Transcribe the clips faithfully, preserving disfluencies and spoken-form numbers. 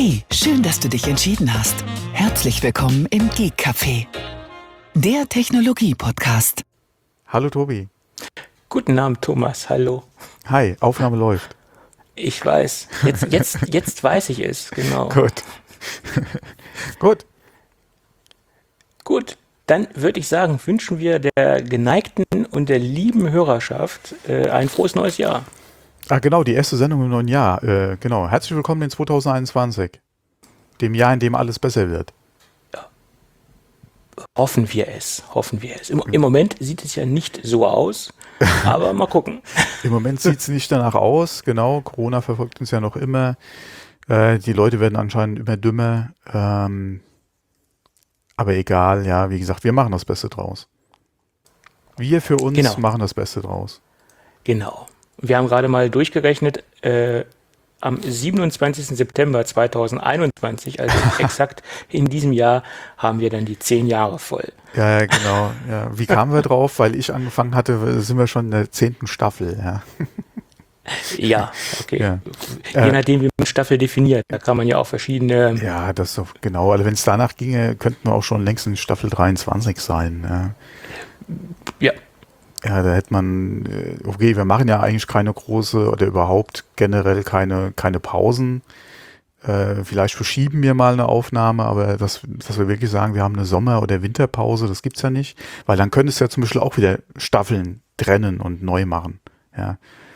Hey, schön, dass du dich entschieden hast. Herzlich willkommen im Geek Café, der Technologie-Podcast. Hallo Tobi. Guten Abend, Thomas. Hallo. Hi, Aufnahme läuft. Ich weiß. Jetzt, jetzt, jetzt weiß ich es, genau. Gut. Gut. Gut, dann würde ich sagen, wünschen wir der geneigten und der lieben Hörerschaft äh, ein frohes neues Jahr. Ah, genau, die erste Sendung im neuen Jahr. Äh, genau. Herzlich willkommen in zwanzig einundzwanzig. Dem Jahr, in dem alles besser wird. Ja. Hoffen wir es. Hoffen wir es. Im, Im Moment sieht es ja nicht so aus, aber mal gucken. Im Moment sieht es nicht danach aus. Genau, Corona verfolgt uns ja noch immer. Äh, die Leute werden anscheinend immer dümmer. Ähm, aber egal, ja, wie gesagt, wir machen das Beste draus. Wir für uns Genau. machen das Beste draus. Genau. Wir haben gerade mal durchgerechnet, äh, am siebenundzwanzigsten September zweitausendeinundzwanzig, also exakt in diesem Jahr, haben wir dann die zehn Jahre voll. Ja, ja, genau. Ja. Wie kamen wir drauf? Weil ich angefangen hatte, sind wir schon in der zehnten Staffel. Ja, Ja, okay. Ja. Je Äh, nachdem, wie man Staffel definiert, da kann man ja auch verschiedene... ja, das ist doch genau. Also wenn es danach ginge, könnten wir auch schon längst in Staffel dreiundzwanzig sein. Ja. Ja, Ja, da hätte man, äh, okay, wir machen ja eigentlich keine große oder überhaupt generell keine, keine Pausen. Äh, vielleicht verschieben wir mal eine Aufnahme, aber das, dass wir wirklich sagen, wir haben eine Sommer- oder Winterpause, das gibt's ja nicht. Weil dann könntest du ja zum Beispiel auch wieder Staffeln trennen und neu machen. Ja.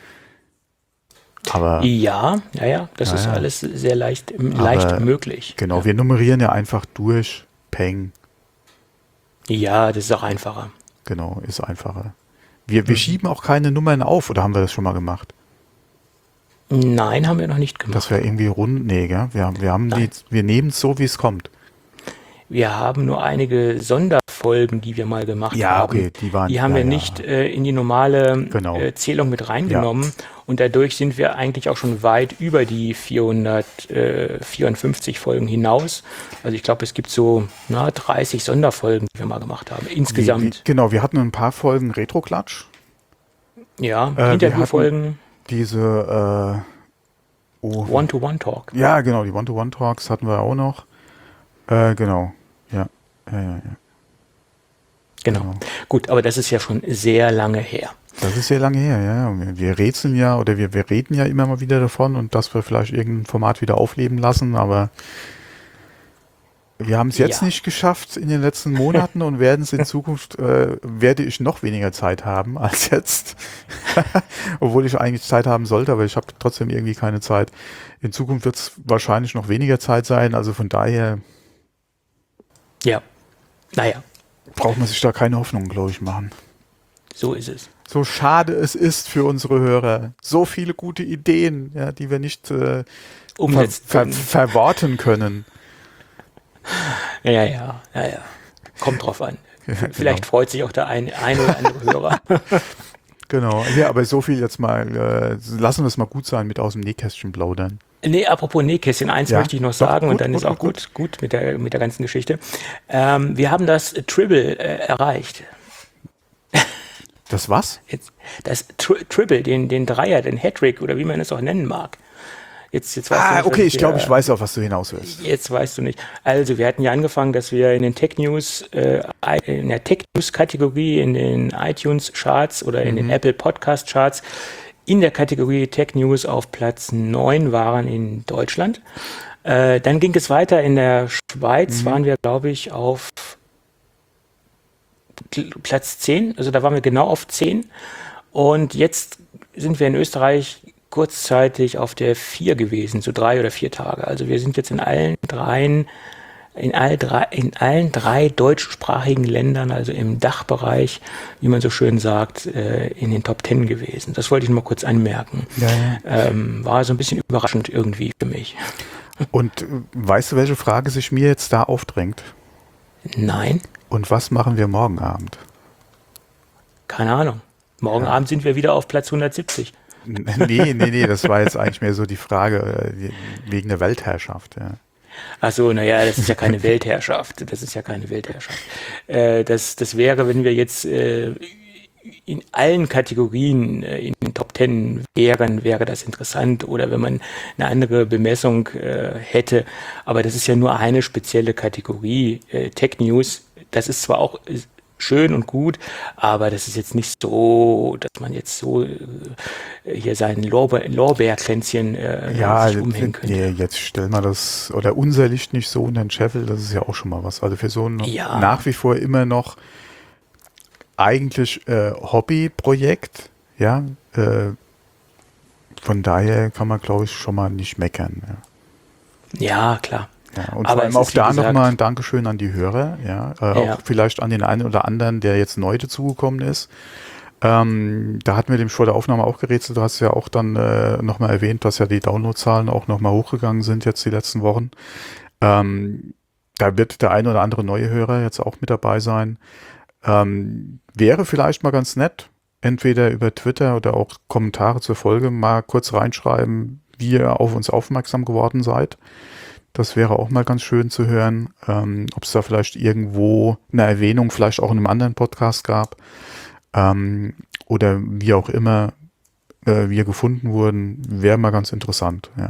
Aber ja, ja, ja, das Ja, ist ja. alles sehr leicht, leicht Aber möglich. genau, wir nummerieren ja einfach durch. Peng. Ja, das ist auch einfacher. Genau, ist einfacher. Wir, wir schieben auch keine Nummern auf, oder haben wir das schon mal gemacht? Nein, haben wir noch nicht gemacht. Das wäre irgendwie rund. Nee, gell? Wir, haben- wir haben die, Nein. wir nehmen es so, wie es kommt. Wir haben nur einige Sonderfolgen, die wir mal gemacht Ja, haben. okay, die waren- Die haben ja, wir ja. nicht äh, in die normale Genau. äh, Zählung mit reingenommen. Und dadurch sind wir eigentlich auch schon weit über die vierhundertvierundfünfzig Folgen hinaus. Also ich glaube, es gibt so na, dreißig Sonderfolgen, die wir mal gemacht haben. Wie, wie, Insgesamt. genau, wir hatten ein paar Folgen Retro-Klatsch. Ja, wir Interviewfolgen, Diese, äh, oh, One-to-One-Talk. ja, genau, die One-to-One-Talks hatten wir auch noch. Äh, genau, ja, ja, ja, ja. Genau. Genau. Gut, aber das ist ja schon sehr lange her. Das ist sehr lange her, ja. ja. Wir, wir rätseln ja oder wir, wir reden ja immer mal wieder davon und dass wir vielleicht irgendein Format wieder aufleben lassen, aber wir haben es jetzt Ja. nicht geschafft in den letzten Monaten und werden es in Zukunft, äh, werde ich noch weniger Zeit haben als jetzt. Obwohl ich eigentlich Zeit haben sollte, aber ich habe trotzdem irgendwie keine Zeit. In Zukunft wird es wahrscheinlich noch weniger Zeit sein, also von daher Ja, naja, braucht man sich da keine Hoffnung, glaube ich, machen. so ist es. So schade es ist für unsere Hörer. So viele gute Ideen, ja, die wir nicht äh, ver Umsetzen ver können. verworten können. Ja, ja, ja, ja. Kommt drauf an. Vielleicht genau. freut sich auch der ein, ein oder andere Hörer. Genau. Ja, aber so viel jetzt mal. Äh, lassen wir es mal gut sein mit aus dem Nähkästchen plaudern. Nee, apropos Nähkästchen, eins Ja, möchte ich noch doch, sagen gut, und dann gut, ist auch gut, gut, gut mit der, mit der ganzen Geschichte. Ähm, wir haben das Tribble äh, erreicht. Das was? Jetzt, das Tri Tribble, den, den Dreier, den Hattrick oder wie man es auch nennen mag. Jetzt, jetzt weißt du Ah, nicht, okay, was ich glaube, wir- ich weiß, auf was du hinaus willst. Jetzt weißt du nicht. Also, wir hatten ja angefangen, dass wir in den Tech News, äh, in der Tech News Kategorie, in den iTunes Charts oder in den Apple Podcast Charts, in der Kategorie Tech News auf Platz neun waren in Deutschland. Äh, dann ging es weiter in der Schweiz, waren wir, glaube ich, auf Platz zehn. Also, da waren wir genau auf zehn. Und jetzt sind wir in Österreich kurzzeitig auf der vier gewesen, so drei oder vier Tage. Also wir sind jetzt in allen dreien, in, all drei, in allen drei deutschsprachigen Ländern, also im Dachbereich, wie man so schön sagt, äh, in den Top Ten gewesen. Das wollte ich noch mal kurz anmerken. Ja, ja. Ähm, war so ein bisschen überraschend irgendwie für mich. Und äh, weißt du, welche Frage sich mir jetzt da aufdrängt? Nein, Und was machen wir morgen Abend? keine Ahnung. Morgen Ja. Abend sind wir wieder auf Platz hundertsiebzig. N- Nee, nee, nee, das war jetzt eigentlich mehr so die Frage äh, die- wegen der Weltherrschaft. Ja. Ach so, naja, das ist ja keine Weltherrschaft. Das ist ja keine Weltherrschaft. Äh, das, das wäre, wenn wir jetzt äh, in allen Kategorien äh, in den Top Ten wären, wäre das interessant oder wenn man eine andere Bemessung äh, hätte. Aber das ist ja nur eine spezielle Kategorie, äh, Tech News. Das ist zwar auch schön und gut, aber das ist jetzt nicht so, dass man jetzt so äh, hier sein Lorbe- Lorbeerkränzchen äh, Ja, sich umhängen könnte. nee, jetzt stell mal das, oder unser Licht nicht so unter den Scheffel, das ist ja auch schon mal was. Also für so ein Ja. nach wie vor immer noch eigentlich äh, Hobbyprojekt, ja, äh, von daher kann man, glaube ich, schon mal nicht meckern. Ja. Ja, klar. Ja, und Aber vor allem es auch ist, wie da gesagt- nochmal ein Dankeschön an die Hörer, ja, äh, Ja. auch vielleicht an den einen oder anderen, der jetzt neu dazugekommen ist. Ähm, da hatten wir dem vor der Aufnahme auch gerätselt, du hast ja auch dann äh, nochmal erwähnt, dass ja die Downloadzahlen auch nochmal hochgegangen sind jetzt die letzten Wochen. Ähm, da wird der ein oder andere neue Hörer jetzt auch mit dabei sein. Ähm, wäre vielleicht mal ganz nett, entweder über Twitter oder auch Kommentare zur Folge mal kurz reinschreiben, wie ihr auf uns aufmerksam geworden seid. Das wäre auch mal ganz schön zu hören, ähm, ob es da vielleicht irgendwo eine Erwähnung, vielleicht auch in einem anderen Podcast gab, ähm, oder wie auch immer äh, wir gefunden wurden, wäre mal ganz interessant. Ja.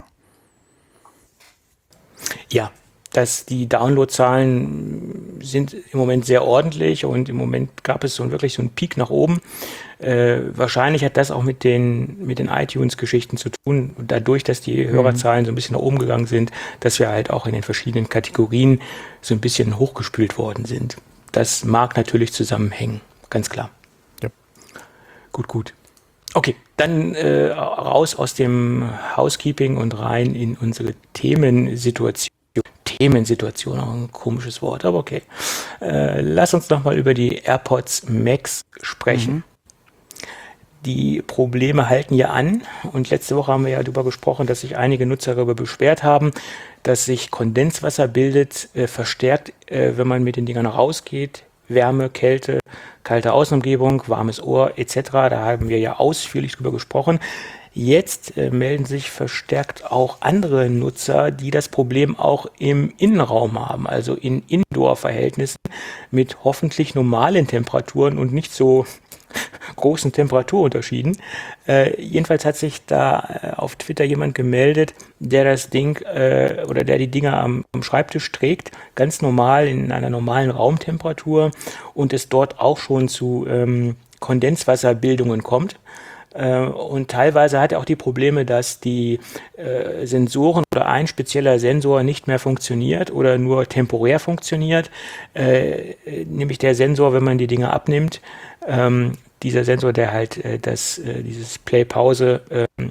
Ja, dass die Downloadzahlen sind im Moment sehr ordentlich und im Moment gab es so wirklich so einen Peak nach oben. Äh, wahrscheinlich hat das auch mit den, mit den iTunes-Geschichten zu tun, und dadurch, dass die Hörerzahlen so ein bisschen nach oben gegangen sind, dass wir halt auch in den verschiedenen Kategorien so ein bisschen hochgespült worden sind. Das mag natürlich zusammenhängen, ganz klar. Ja. Gut, gut. Okay, dann äh, raus aus dem Housekeeping und rein in unsere Themensituation. Themensituation, auch ein komisches Wort, aber okay. Äh, lass uns nochmal über die AirPods Max sprechen. Mhm. Die Probleme halten ja an, und letzte Woche haben wir ja darüber gesprochen, dass sich einige Nutzer darüber beschwert haben, dass sich Kondenswasser bildet, äh, verstärkt, äh, wenn man mit den Dingern rausgeht. Wärme, Kälte, kalte Außenumgebung, warmes Ohr et cetera. Da haben wir ja ausführlich drüber gesprochen. Jetzt äh, melden sich verstärkt auch andere Nutzer, die das Problem auch im Innenraum haben, also in Indoor-Verhältnissen mit hoffentlich normalen Temperaturen und nicht so großen Temperaturunterschieden. Äh, jedenfalls hat sich da äh, auf Twitter jemand gemeldet, der das Ding äh, oder der die Dinger am, am Schreibtisch trägt, ganz normal in einer normalen Raumtemperatur, und es dort auch schon zu ähm, Kondenswasserbildungen kommt. Und teilweise hat er auch die Probleme, dass die äh, Sensoren oder ein spezieller Sensor nicht mehr funktioniert oder nur temporär funktioniert. Äh, nämlich der Sensor, wenn man die Dinge abnimmt, ähm, dieser Sensor, der halt äh, das, äh, dieses Play-Pause äh, äh,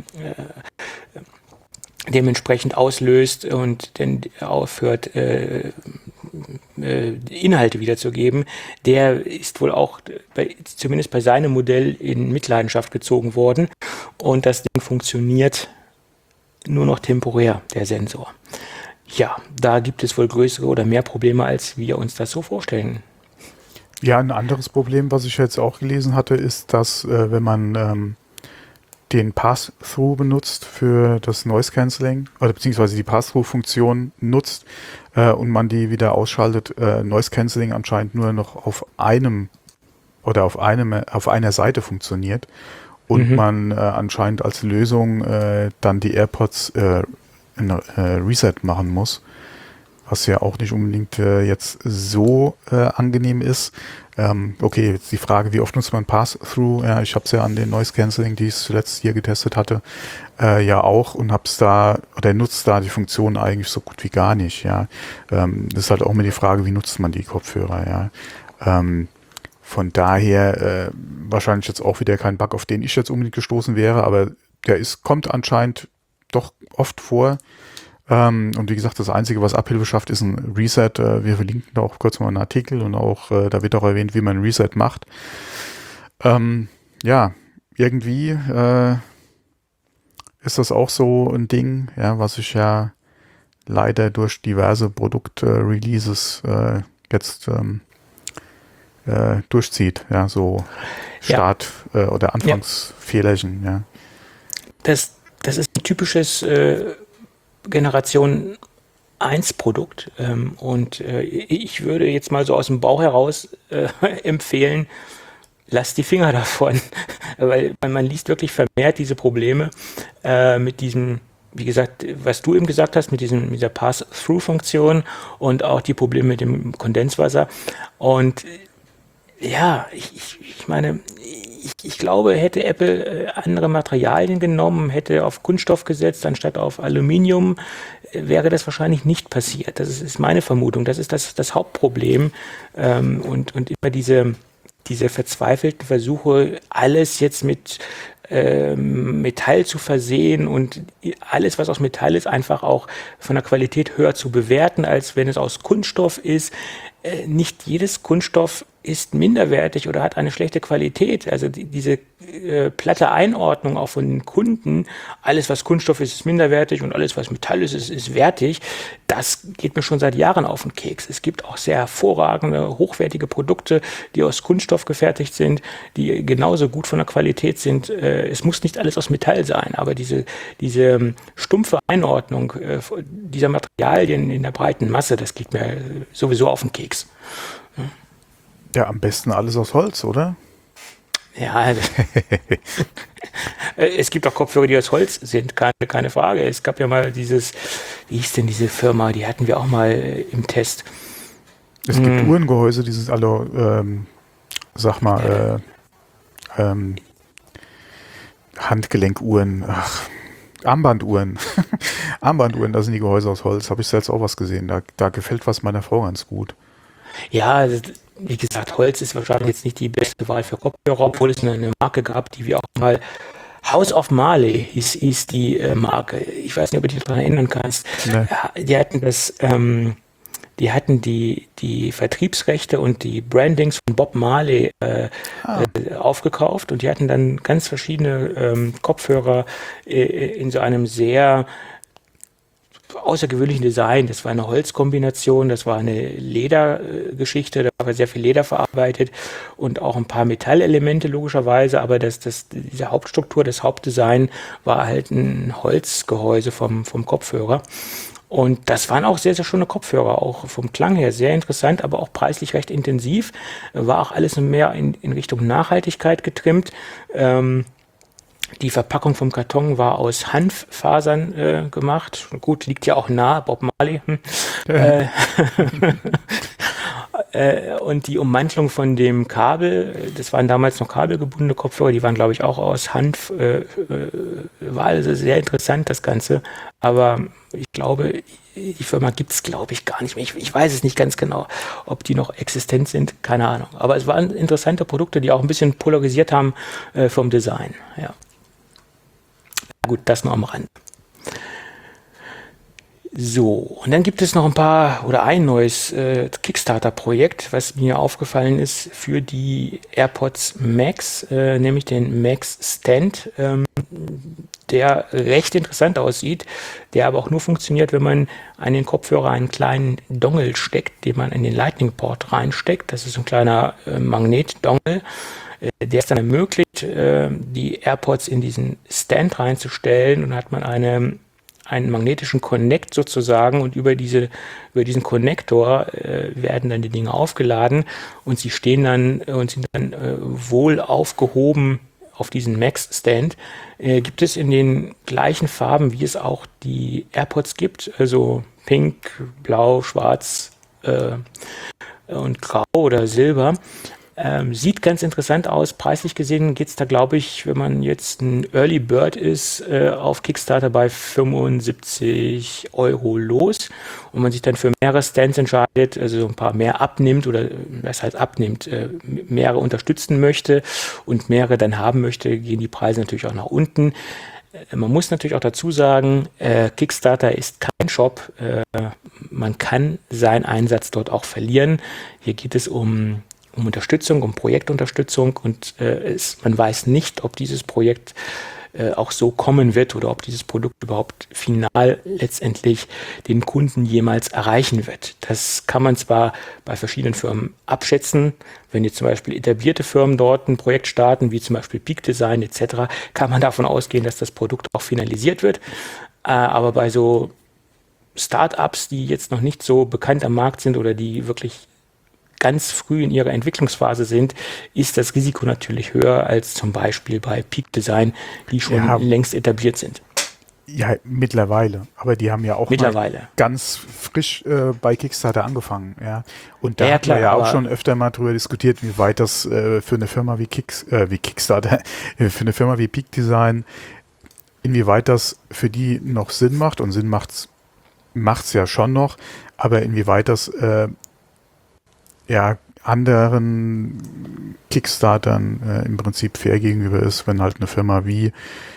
dementsprechend auslöst und dann aufhört, äh, äh, Inhalte wiederzugeben, der ist wohl auch bei, zumindest bei seinem Modell in Mitleidenschaft gezogen worden, und das Ding funktioniert nur noch temporär, der Sensor. Ja, da gibt es wohl größere oder mehr Probleme, als wir uns das so vorstellen. Ja, ein anderes Problem, was ich jetzt auch gelesen hatte, ist, dass äh, wenn man ähm, den Pass-Through benutzt für das Noise Cancelling, oder beziehungsweise die Pass-Through-Funktion nutzt äh, und man die wieder ausschaltet, äh, Noise Cancelling anscheinend nur noch auf einem oder auf einem auf einer Seite funktioniert und mhm. man äh, anscheinend als Lösung äh, dann die AirPods äh, in, äh, Reset machen muss, was ja auch nicht unbedingt äh, jetzt so äh, angenehm ist. Ähm, okay, jetzt die Frage, wie oft nutzt man Pass-Through? Ja, ich habe es ja an den Noise Cancelling, die ich zuletzt hier getestet hatte, äh, ja auch, und habe es da, oder nutzt da die Funktion eigentlich so gut wie gar nicht. Ja, ähm, das ist halt auch immer die Frage, wie nutzt man die Kopfhörer? Ja, ähm, von daher äh, wahrscheinlich jetzt auch wieder kein Bug, auf den ich jetzt unbedingt gestoßen wäre, aber der ist kommt anscheinend doch oft vor. Ähm, und wie gesagt, das Einzige, was Abhilfe schafft, ist ein Reset. Äh, wir verlinken da auch kurz mal einen Artikel, und auch äh, da wird auch erwähnt, wie man ein Reset macht. Ähm, ja, irgendwie äh, ist das auch so ein Ding, ja, was sich ja leider durch diverse Produkt-Releases äh, jetzt ähm, äh, durchzieht. Ja, so Start- ja. äh, oder Anfangsfehlerchen. Ja. Das, das ist ein typisches äh Generation eins Produkt, ähm, und äh, ich würde jetzt mal so aus dem Bauch heraus äh, empfehlen, lasst die Finger davon, weil man liest wirklich vermehrt diese Probleme äh, mit diesem, wie gesagt, was du eben gesagt hast, mit diesem, mit dieser Pass-Through-Funktion und auch die Probleme mit dem Kondenswasser. Und ja, ich, ich, ich meine, ich, ich glaube, hätte Apple äh, andere Materialien genommen, hätte auf Kunststoff gesetzt anstatt auf Aluminium, äh, wäre das wahrscheinlich nicht passiert. Das ist, ist meine Vermutung. Das ist das, das Hauptproblem. Ähm, und, und immer diese, diese verzweifelten Versuche, alles jetzt mit ähm, Metall zu versehen und alles, was aus Metall ist, einfach auch von der Qualität höher zu bewerten, als wenn es aus Kunststoff ist. Äh, nicht jedes Kunststoff ist minderwertig oder hat eine schlechte Qualität. Also die, diese äh, platte Einordnung auch von den Kunden, alles was Kunststoff ist, ist minderwertig und alles was Metall ist, ist, ist wertig, das geht mir schon seit Jahren auf den Keks. Es gibt auch sehr hervorragende, hochwertige Produkte, die aus Kunststoff gefertigt sind, die genauso gut von der Qualität sind. Äh, es muss nicht alles aus Metall sein, aber diese, diese ähm, stumpfe Einordnung äh, dieser Materialien in der breiten Masse, das geht mir sowieso auf den Keks. Ja. Ja, am besten alles aus Holz, oder? Ja, es gibt auch Kopfhörer, die aus Holz sind, keine, keine Frage. Es gab ja mal dieses, wie hieß denn diese Firma, die hatten wir auch mal im Test. Es gibt hm. Uhrengehäuse, dieses alle, ähm, sag mal, äh, ähm, Handgelenkuhren, ach, Armbanduhren. Armbanduhren, da sind die Gehäuse aus Holz. Habe ich selbst auch was gesehen. Da, da gefällt was meiner Frau ganz gut. Ja, wie gesagt, Holz ist wahrscheinlich jetzt nicht die beste Wahl für Kopfhörer, obwohl es eine, eine Marke gab, die wir auch mal, House of Marley hieß, hieß die äh, Marke. Ich weiß nicht, ob du dich daran erinnern kannst. Nee. Ja, die hatten das, ähm, die hatten die, die Vertriebsrechte und die Brandings von Bob Marley äh, ah. äh, aufgekauft und die hatten dann ganz verschiedene ähm, Kopfhörer äh, in so einem sehr außergewöhnlichen Design. Das war eine Holzkombination, das war eine Ledergeschichte, da war sehr viel Leder verarbeitet und auch ein paar Metallelemente logischerweise, aber das, das, diese Hauptstruktur, das Hauptdesign war halt ein Holzgehäuse vom, vom Kopfhörer. Und das waren auch sehr, sehr schöne Kopfhörer, auch vom Klang her sehr interessant, aber auch preislich recht intensiv. War auch alles mehr in, in Richtung Nachhaltigkeit getrimmt. Ähm, Die Verpackung vom Karton war aus Hanffasern äh, gemacht. Gut, liegt ja auch nah, Bob Marley. Hm. äh, äh, und die Ummantelung von dem Kabel, das waren damals noch kabelgebundene Kopfhörer, die waren, glaube ich, auch aus Hanf. Äh, äh, war also sehr interessant, das Ganze. Aber ich glaube, die Firma gibt es, glaube ich, gar nicht mehr. Ich, ich weiß es nicht ganz genau, ob die noch existent sind. Keine Ahnung. Aber es waren interessante Produkte, die auch ein bisschen polarisiert haben äh, vom Design. Ja. Gut, das noch am Rand. So, und dann gibt es noch ein paar oder ein neues äh, Kickstarter-Projekt, was mir aufgefallen ist für die AirPods Max, äh, nämlich den Max Stand, ähm, der recht interessant aussieht, der aber auch nur funktioniert, wenn man an den Kopfhörer einen kleinen Dongle steckt, den man in den Lightning-Port reinsteckt. Das ist ein kleiner äh, Magnet-Dongle. Der ist dann ermöglicht, die AirPods in diesen Stand reinzustellen und hat man eine, einen magnetischen Connect sozusagen und über, diese, über diesen Konnektor werden dann die Dinge aufgeladen und sie stehen dann und sind dann wohl aufgehoben auf diesen Max-Stand. Gibt es in den gleichen Farben, wie es auch die AirPods gibt, also pink, blau, schwarz äh, und grau oder silber. Ähm, sieht ganz interessant aus. Preislich gesehen geht es da, glaube ich, wenn man jetzt ein Early Bird ist, äh, auf Kickstarter bei fünfundsiebzig Euro los und man sich dann für mehrere Stands entscheidet, also so ein paar mehr abnimmt oder was heißt abnimmt, äh, mehrere unterstützen möchte und mehrere dann haben möchte, gehen die Preise natürlich auch nach unten. Äh, man muss natürlich auch dazu sagen, äh, Kickstarter ist kein Shop. Äh, man kann seinen Einsatz dort auch verlieren. Hier geht es um um Unterstützung, um Projektunterstützung und äh, es, man weiß nicht, ob dieses Projekt äh, auch so kommen wird oder ob dieses Produkt überhaupt final letztendlich den Kunden jemals erreichen wird. Das kann man zwar bei verschiedenen Firmen abschätzen, wenn jetzt zum Beispiel etablierte Firmen dort ein Projekt starten, wie zum Beispiel Peak Design et cetera, kann man davon ausgehen, dass das Produkt auch finalisiert wird. Äh, aber bei so Startups, die jetzt noch nicht so bekannt am Markt sind oder die wirklich ganz früh in ihrer Entwicklungsphase sind, ist das Risiko natürlich höher als zum Beispiel bei Peak Design, die schon Ja. längst etabliert sind. Ja, mittlerweile. Aber die haben ja auch Mittlerweile. mal ganz frisch äh, bei Kickstarter angefangen. Ja. Und da Ja, ja, haben klar, wir ja auch aber- schon öfter mal drüber diskutiert, wie weit das äh, für eine Firma wie, Kicks, äh, wie Kickstarter, für eine Firma wie Peak Design, inwieweit das für die noch Sinn macht. Und Sinn macht's macht's ja schon noch. Aber inwieweit das äh, ja anderen Kickstartern äh, im Prinzip fair gegenüber ist, wenn halt eine Firma wie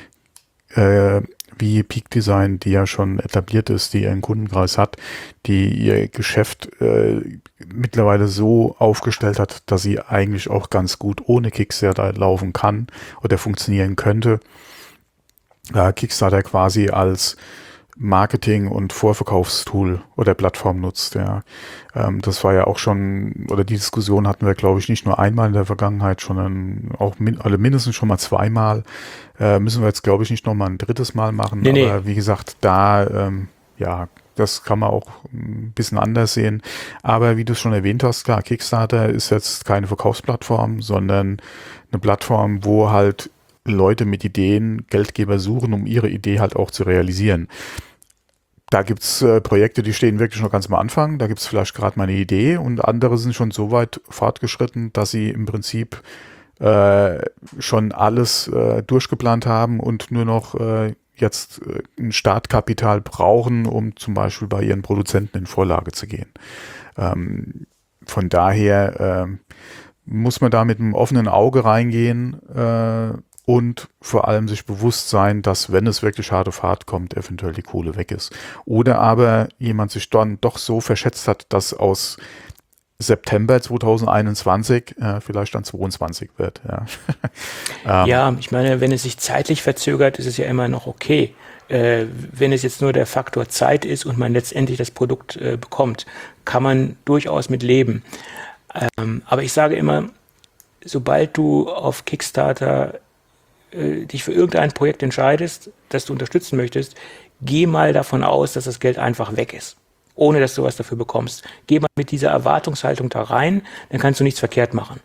äh, wie Peak Design, die ja schon etabliert ist, die ihren Kundenkreis hat, die ihr Geschäft äh, mittlerweile so aufgestellt hat, dass sie eigentlich auch ganz gut ohne Kickstarter laufen kann oder funktionieren könnte. Äh, Kickstarter quasi als Marketing- und Vorverkaufstool oder Plattform nutzt. Ja. Ähm, das war ja auch schon, oder die Diskussion hatten wir, glaube ich, nicht nur einmal in der Vergangenheit, sondern auch min also mindestens schon mal zweimal. Äh, müssen wir jetzt, glaube ich, nicht noch mal ein drittes Mal machen. Nee, aber nee. wie gesagt, da, ähm, ja, das kann man auch ein bisschen anders sehen. Aber wie du es schon erwähnt hast, klar, Kickstarter ist jetzt keine Verkaufsplattform, sondern eine Plattform, wo halt Leute mit Ideen Geldgeber suchen, um ihre Idee halt auch zu realisieren. Da gibt's äh, Projekte, die stehen wirklich noch ganz am Anfang. Da gibt's vielleicht gerade mal eine Idee und andere sind schon so weit fortgeschritten, dass sie im Prinzip äh, schon alles äh, durchgeplant haben und nur noch äh, jetzt äh, ein Startkapital brauchen, um zum Beispiel bei ihren Produzenten in Vorlage zu gehen. Ähm, von daher äh, muss man da mit einem offenen Auge reingehen äh, und vor allem sich bewusst sein, dass, wenn es wirklich hart auf hart kommt, eventuell die Kohle weg ist. Oder aber jemand sich dann doch so verschätzt hat, dass aus September zweitausendeinundzwanzig äh, vielleicht dann zweiundzwanzig wird. Ja. ähm, Ja, ich meine, wenn es sich zeitlich verzögert, ist es ja immer noch okay. Äh, wenn es jetzt nur der Faktor Zeit ist und man letztendlich das Produkt äh, bekommt, kann man durchaus mit leben. Ähm, aber ich sage immer, sobald du auf Kickstarter äh, dich für irgendein Projekt entscheidest, das du unterstützen möchtest, geh mal davon aus, dass das Geld einfach weg ist, ohne dass du was dafür bekommst. Geh mal mit dieser Erwartungshaltung da rein, dann kannst du nichts verkehrt machen.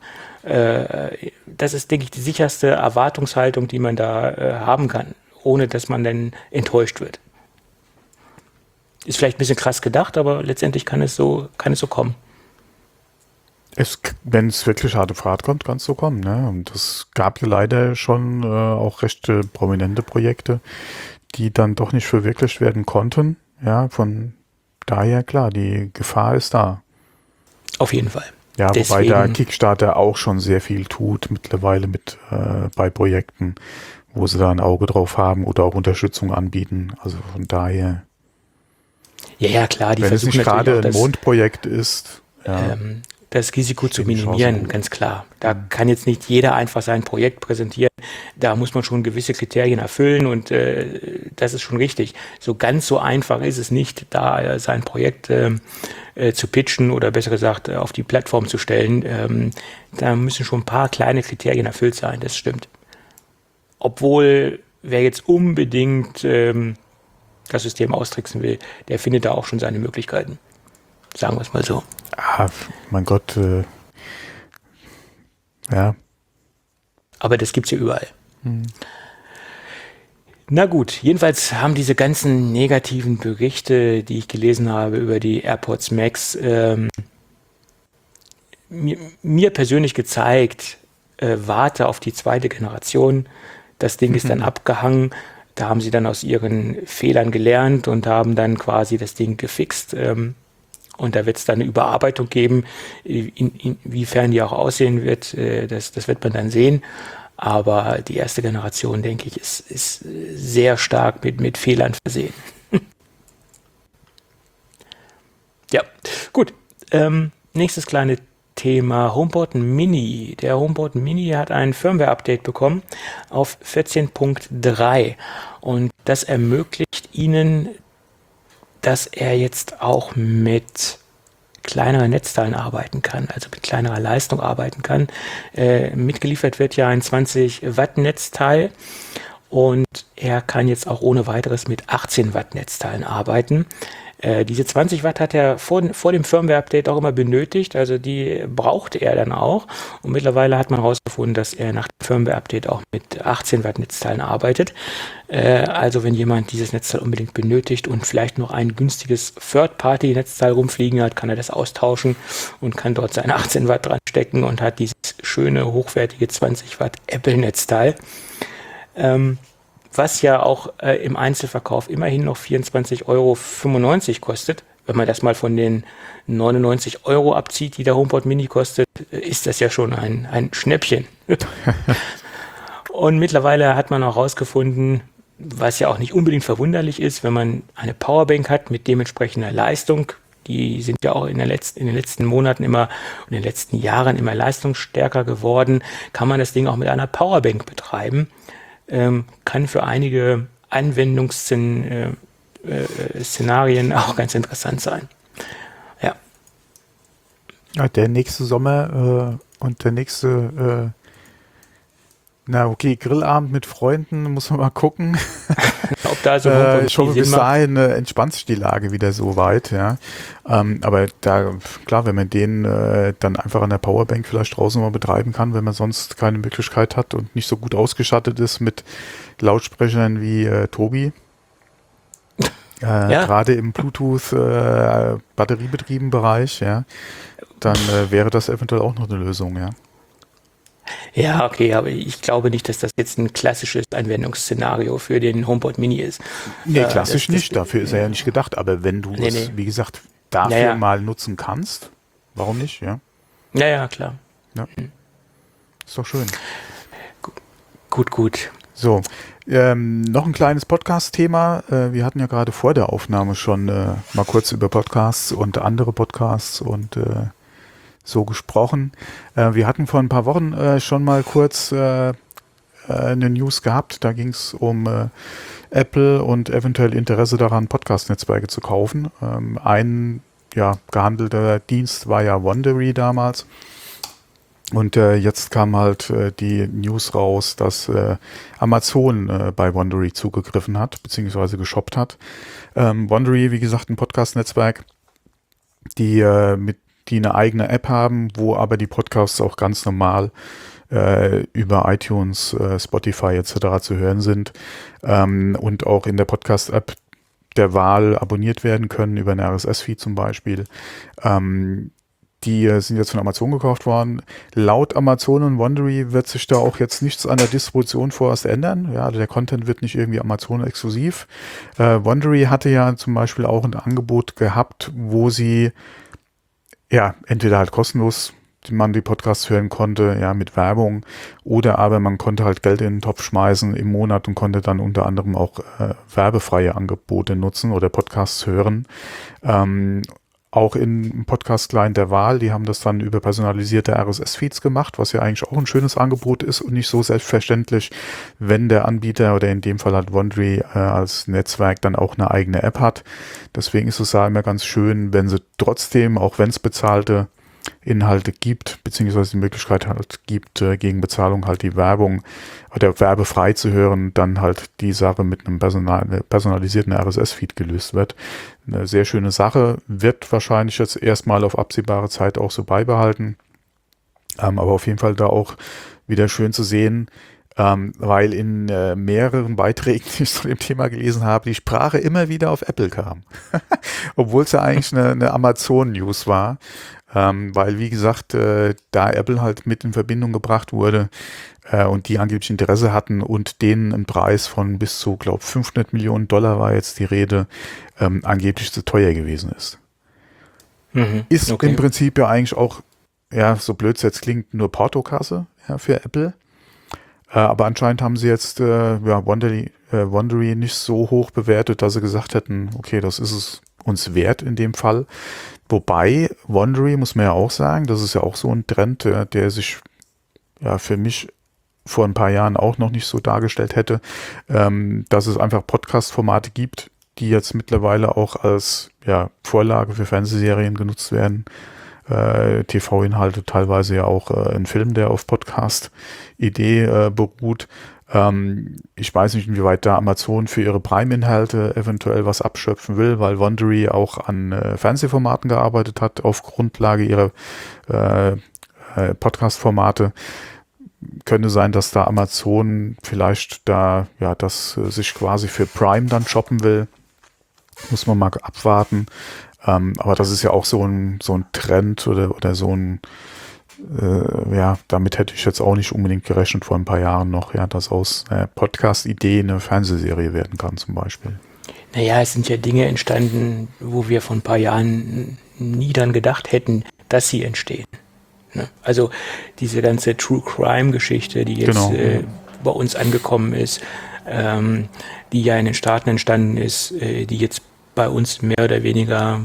Äh, das ist, denke ich, die sicherste Erwartungshaltung, die man da äh, haben kann, ohne dass man dann enttäuscht wird. Ist vielleicht ein bisschen krass gedacht, aber letztendlich kann es so, kann es so kommen. Es, wenn es wirklich harte Fahrt kommt, kann es so kommen. Ne? Und es gab ja leider schon äh, auch recht äh, prominente Projekte, die dann doch nicht verwirklicht werden konnten. Ja, von daher, klar, die Gefahr ist da. Auf jeden Fall. Ja, wobei Deswegen- da Kickstarter auch schon sehr viel tut mittlerweile mit äh, bei Projekten, wo sie da ein Auge drauf haben oder auch Unterstützung anbieten. Also von daher, Ja, ja, klar, die wenn es versuchen nicht natürlich gerade auch ein das, Mondprojekt ist, ja, ähm, das Risiko zu stehen die Chancen minimieren, hoch. ganz klar. Da kann jetzt nicht jeder einfach sein Projekt präsentieren. Da muss man schon gewisse Kriterien erfüllen und äh, das ist schon richtig. So ganz so einfach ist es nicht, da äh, sein Projekt ähm, äh, zu pitchen oder besser gesagt äh, auf die Plattform zu stellen. Ähm, da müssen schon ein paar kleine Kriterien erfüllt sein, das stimmt. Obwohl, wer jetzt unbedingt ähm, das System austricksen will, der findet da auch schon seine Möglichkeiten. Sagen wir es mal so. ah, mein Gott, äh, ja, Aber das gibt's ja überall. Na gut, jedenfalls haben diese ganzen negativen Berichte, die ich gelesen habe über die AirPods Max, ähm, mir, mir persönlich gezeigt, äh, warte auf die zweite Generation. Das Ding ist dann abgehangen. Da haben sie dann aus ihren Fehlern gelernt und haben dann quasi das Ding gefixt. Ähm, und da wird es dann eine Überarbeitung geben. In, in, inwiefern die auch aussehen wird, äh, das, das wird man dann sehen. Aber die erste Generation, denke ich, ist, ist sehr stark mit, mit Fehlern versehen. Ja, gut. Ähm, nächstes kleine Thema, HomePod Mini. Der HomePod Mini hat ein Firmware-Update bekommen auf vierzehn Punkt drei und das ermöglicht Ihnen, dass er jetzt auch mit kleineren Netzteilen arbeiten kann, also mit kleinerer Leistung arbeiten kann. Äh, mitgeliefert wird ja ein zwanzig Watt Netzteil und er kann jetzt auch ohne weiteres mit achtzehn Watt Netzteilen arbeiten. Äh, diese zwanzig Watt hat er vor, vor dem Firmware-Update auch immer benötigt, also die brauchte er dann auch. Und mittlerweile hat man herausgefunden, dass er nach dem Firmware-Update auch mit achtzehn Watt Netzteilen arbeitet. Äh, also wenn jemand dieses Netzteil unbedingt benötigt und vielleicht noch ein günstiges Third-Party-Netzteil rumfliegen hat, kann er das austauschen und kann dort seine achtzehn Watt dran stecken und hat dieses schöne, hochwertige zwanzig Watt Apple-Netzteil. Ähm, was ja auch äh, im Einzelverkauf immerhin noch vierundzwanzig Euro fünfundneunzig kostet. Wenn man das mal von den neunundneunzig Euro abzieht, die der HomePod Mini kostet, ist das ja schon ein, ein Schnäppchen. Und mittlerweile hat man auch herausgefunden, was ja auch nicht unbedingt verwunderlich ist, wenn man eine Powerbank hat mit dementsprechender Leistung, die sind ja auch in, der letzten, in den letzten Monaten immer und in den letzten Jahren immer leistungsstärker geworden, kann man das Ding auch mit einer Powerbank betreiben. Ähm, kann für einige Anwendungsszenarien äh, äh, auch ganz interessant sein. Ja. Ja, der nächste Sommer äh, und der nächste, äh, na okay, Grillabend mit Freunden, muss man mal gucken. Ob da so äh, ich hoffe, bis dahin äh, entspannt sich die Lage wieder so weit, ja. Ähm, aber da, klar, wenn man den äh, dann einfach an der Powerbank vielleicht draußen mal betreiben kann, wenn man sonst keine Möglichkeit hat und nicht so gut ausgestattet ist mit Lautsprechern wie äh, Tobi. Äh, ja. Gerade im Bluetooth äh, batteriebetriebenen Bereich, ja, dann äh, wäre das eventuell auch noch eine Lösung, ja. Ja, okay, aber ich glaube nicht, dass das jetzt ein klassisches Anwendungsszenario für den HomePod Mini ist. Nee, äh, klassisch das, nicht, das, dafür ist er ja nicht gedacht, aber wenn du nee, es, nee. wie gesagt, dafür ja, ja. mal nutzen kannst, warum nicht, ja? Ja, ja, klar. Ja. Hm. Ist doch schön. Gut, gut. So, ähm, noch ein kleines Podcast-Thema. Äh, wir hatten ja gerade vor der Aufnahme schon äh, mal kurz über Podcasts und andere Podcasts und äh, so gesprochen. Äh, wir hatten vor ein paar Wochen äh, schon mal kurz äh, äh, eine News gehabt. Da ging es um äh, Apple und eventuell Interesse daran, Podcast-Netzwerke zu kaufen. Ähm, ein ja, gehandelter Dienst war ja Wondery damals. Und äh, jetzt kam halt äh, die News raus, dass äh, Amazon äh, bei Wondery zugegriffen hat, beziehungsweise geshoppt hat. Ähm, Wondery, wie gesagt, ein Podcast-Netzwerk, die äh, mit die eine eigene App haben, wo aber die Podcasts auch ganz normal äh, über iTunes, äh, Spotify et cetera zu hören sind ähm, und auch in der Podcast-App der Wahl abonniert werden können, über einen R S S-Feed zum Beispiel. Ähm, die äh, sind jetzt von Amazon gekauft worden. Laut Amazon und Wondery wird sich da auch jetzt nichts an der Distribution vorerst ändern. Ja, also der Content wird nicht irgendwie Amazon-exklusiv. Äh, Wondery hatte ja zum Beispiel auch ein Angebot gehabt, wo sie ja, entweder halt kostenlos, die man die Podcasts hören konnte, ja, mit Werbung, oder aber man konnte halt Geld in den Topf schmeißen im Monat und konnte dann unter anderem auch äh, werbefreie Angebote nutzen oder Podcasts hören. Ähm, auch im Podcast-Client der Wahl, die haben das dann über personalisierte R S S-Feeds gemacht, was ja eigentlich auch ein schönes Angebot ist und nicht so selbstverständlich, wenn der Anbieter oder in dem Fall hat Wondery äh, als Netzwerk dann auch eine eigene App hat. Deswegen ist es da immer ganz schön, wenn sie trotzdem, auch wenn es bezahlte Inhalte gibt, beziehungsweise die Möglichkeit halt gibt, äh, gegen Bezahlung halt die Werbung oder werbefrei zu hören, dann halt die Sache mit einem personal, personalisierten R S S-Feed gelöst wird. Eine sehr schöne Sache, wird wahrscheinlich jetzt erstmal auf absehbare Zeit auch so beibehalten, ähm, aber auf jeden Fall da auch wieder schön zu sehen, ähm, weil in äh, mehreren Beiträgen, die ich zu dem Thema gelesen habe, die Sprache immer wieder auf Apple kam, obwohl es ja eigentlich eine, eine Amazon-News war. Ähm, weil, wie gesagt, äh, da Apple halt mit in Verbindung gebracht wurde äh, und die angeblich Interesse hatten und denen ein Preis von bis zu, glaube fünfhundert Millionen Dollar war jetzt die Rede, ähm, angeblich zu teuer gewesen ist. Mhm, ist okay. Im Prinzip ja eigentlich auch, ja, so blöd es jetzt klingt, nur Portokasse ja, für Apple. Äh, aber anscheinend haben sie jetzt äh, ja, Wondery, äh, Wondery nicht so hoch bewertet, dass sie gesagt hätten, okay, das ist es uns wert in dem Fall. Wobei, Wondery, muss man ja auch sagen, das ist ja auch so ein Trend, der, der sich ja für mich vor ein paar Jahren auch noch nicht so dargestellt hätte, ähm, dass es einfach Podcast-Formate gibt, die jetzt mittlerweile auch als ja, Vorlage für Fernsehserien genutzt werden. Äh, T V-Inhalte, teilweise ja auch äh, ein Film, der auf Podcast-Idee äh, beruht. Ähm, ich weiß nicht, inwieweit da Amazon für ihre Prime-Inhalte eventuell was abschöpfen will, weil Wondery auch an äh, Fernsehformaten gearbeitet hat auf Grundlage ihrer äh, äh, Podcast-Formate. Könnte sein, dass da Amazon vielleicht da, ja, das äh, sich quasi für Prime dann shoppen will. Muss man mal abwarten. Ähm, aber das ist ja auch so ein, so ein Trend oder, oder so ein, äh, ja, damit hätte ich jetzt auch nicht unbedingt gerechnet vor ein paar Jahren noch, ja, dass aus einer Podcast-Idee eine Fernsehserie werden kann zum Beispiel. Naja, es sind ja Dinge entstanden, wo wir vor ein paar Jahren nie dran gedacht hätten, dass sie entstehen. Ne? Also diese ganze True-Crime-Geschichte, die jetzt Genau, äh, ja. bei uns angekommen ist, ähm, die ja in den Staaten entstanden ist, äh, die jetzt bei uns mehr oder weniger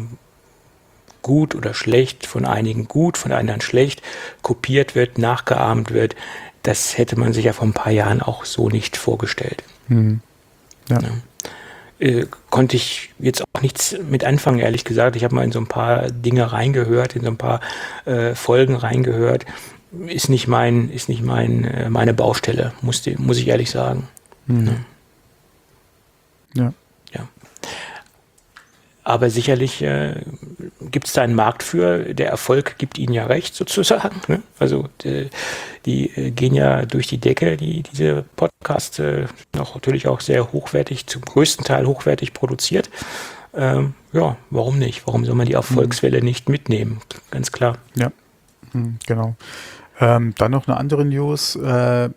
gut oder schlecht, von einigen gut, von anderen schlecht, kopiert wird, nachgeahmt wird, das hätte man sich ja vor ein paar Jahren auch so nicht vorgestellt. Mhm. Ja. Ja. Äh, konnte ich jetzt auch nichts mit anfangen, ehrlich gesagt. Ich habe mal in so ein paar Dinge reingehört, in so ein paar äh, Folgen reingehört. Ist nicht mein, ist nicht mein, äh, meine Baustelle, muss, die, muss ich ehrlich sagen. Mhm. Ja. Ja. Ja. Aber sicherlich äh, gibt es da einen Markt für. Der Erfolg gibt ihnen ja recht, sozusagen. Ne? Also die, die äh, gehen ja durch die Decke, die, diese Podcasts, äh, noch natürlich auch sehr hochwertig, zum größten Teil hochwertig produziert. Ähm, ja, warum nicht? Warum soll man die Erfolgswelle nicht mitnehmen? Ganz klar. Ja, mhm, genau. Ähm, dann noch eine andere News. Äh,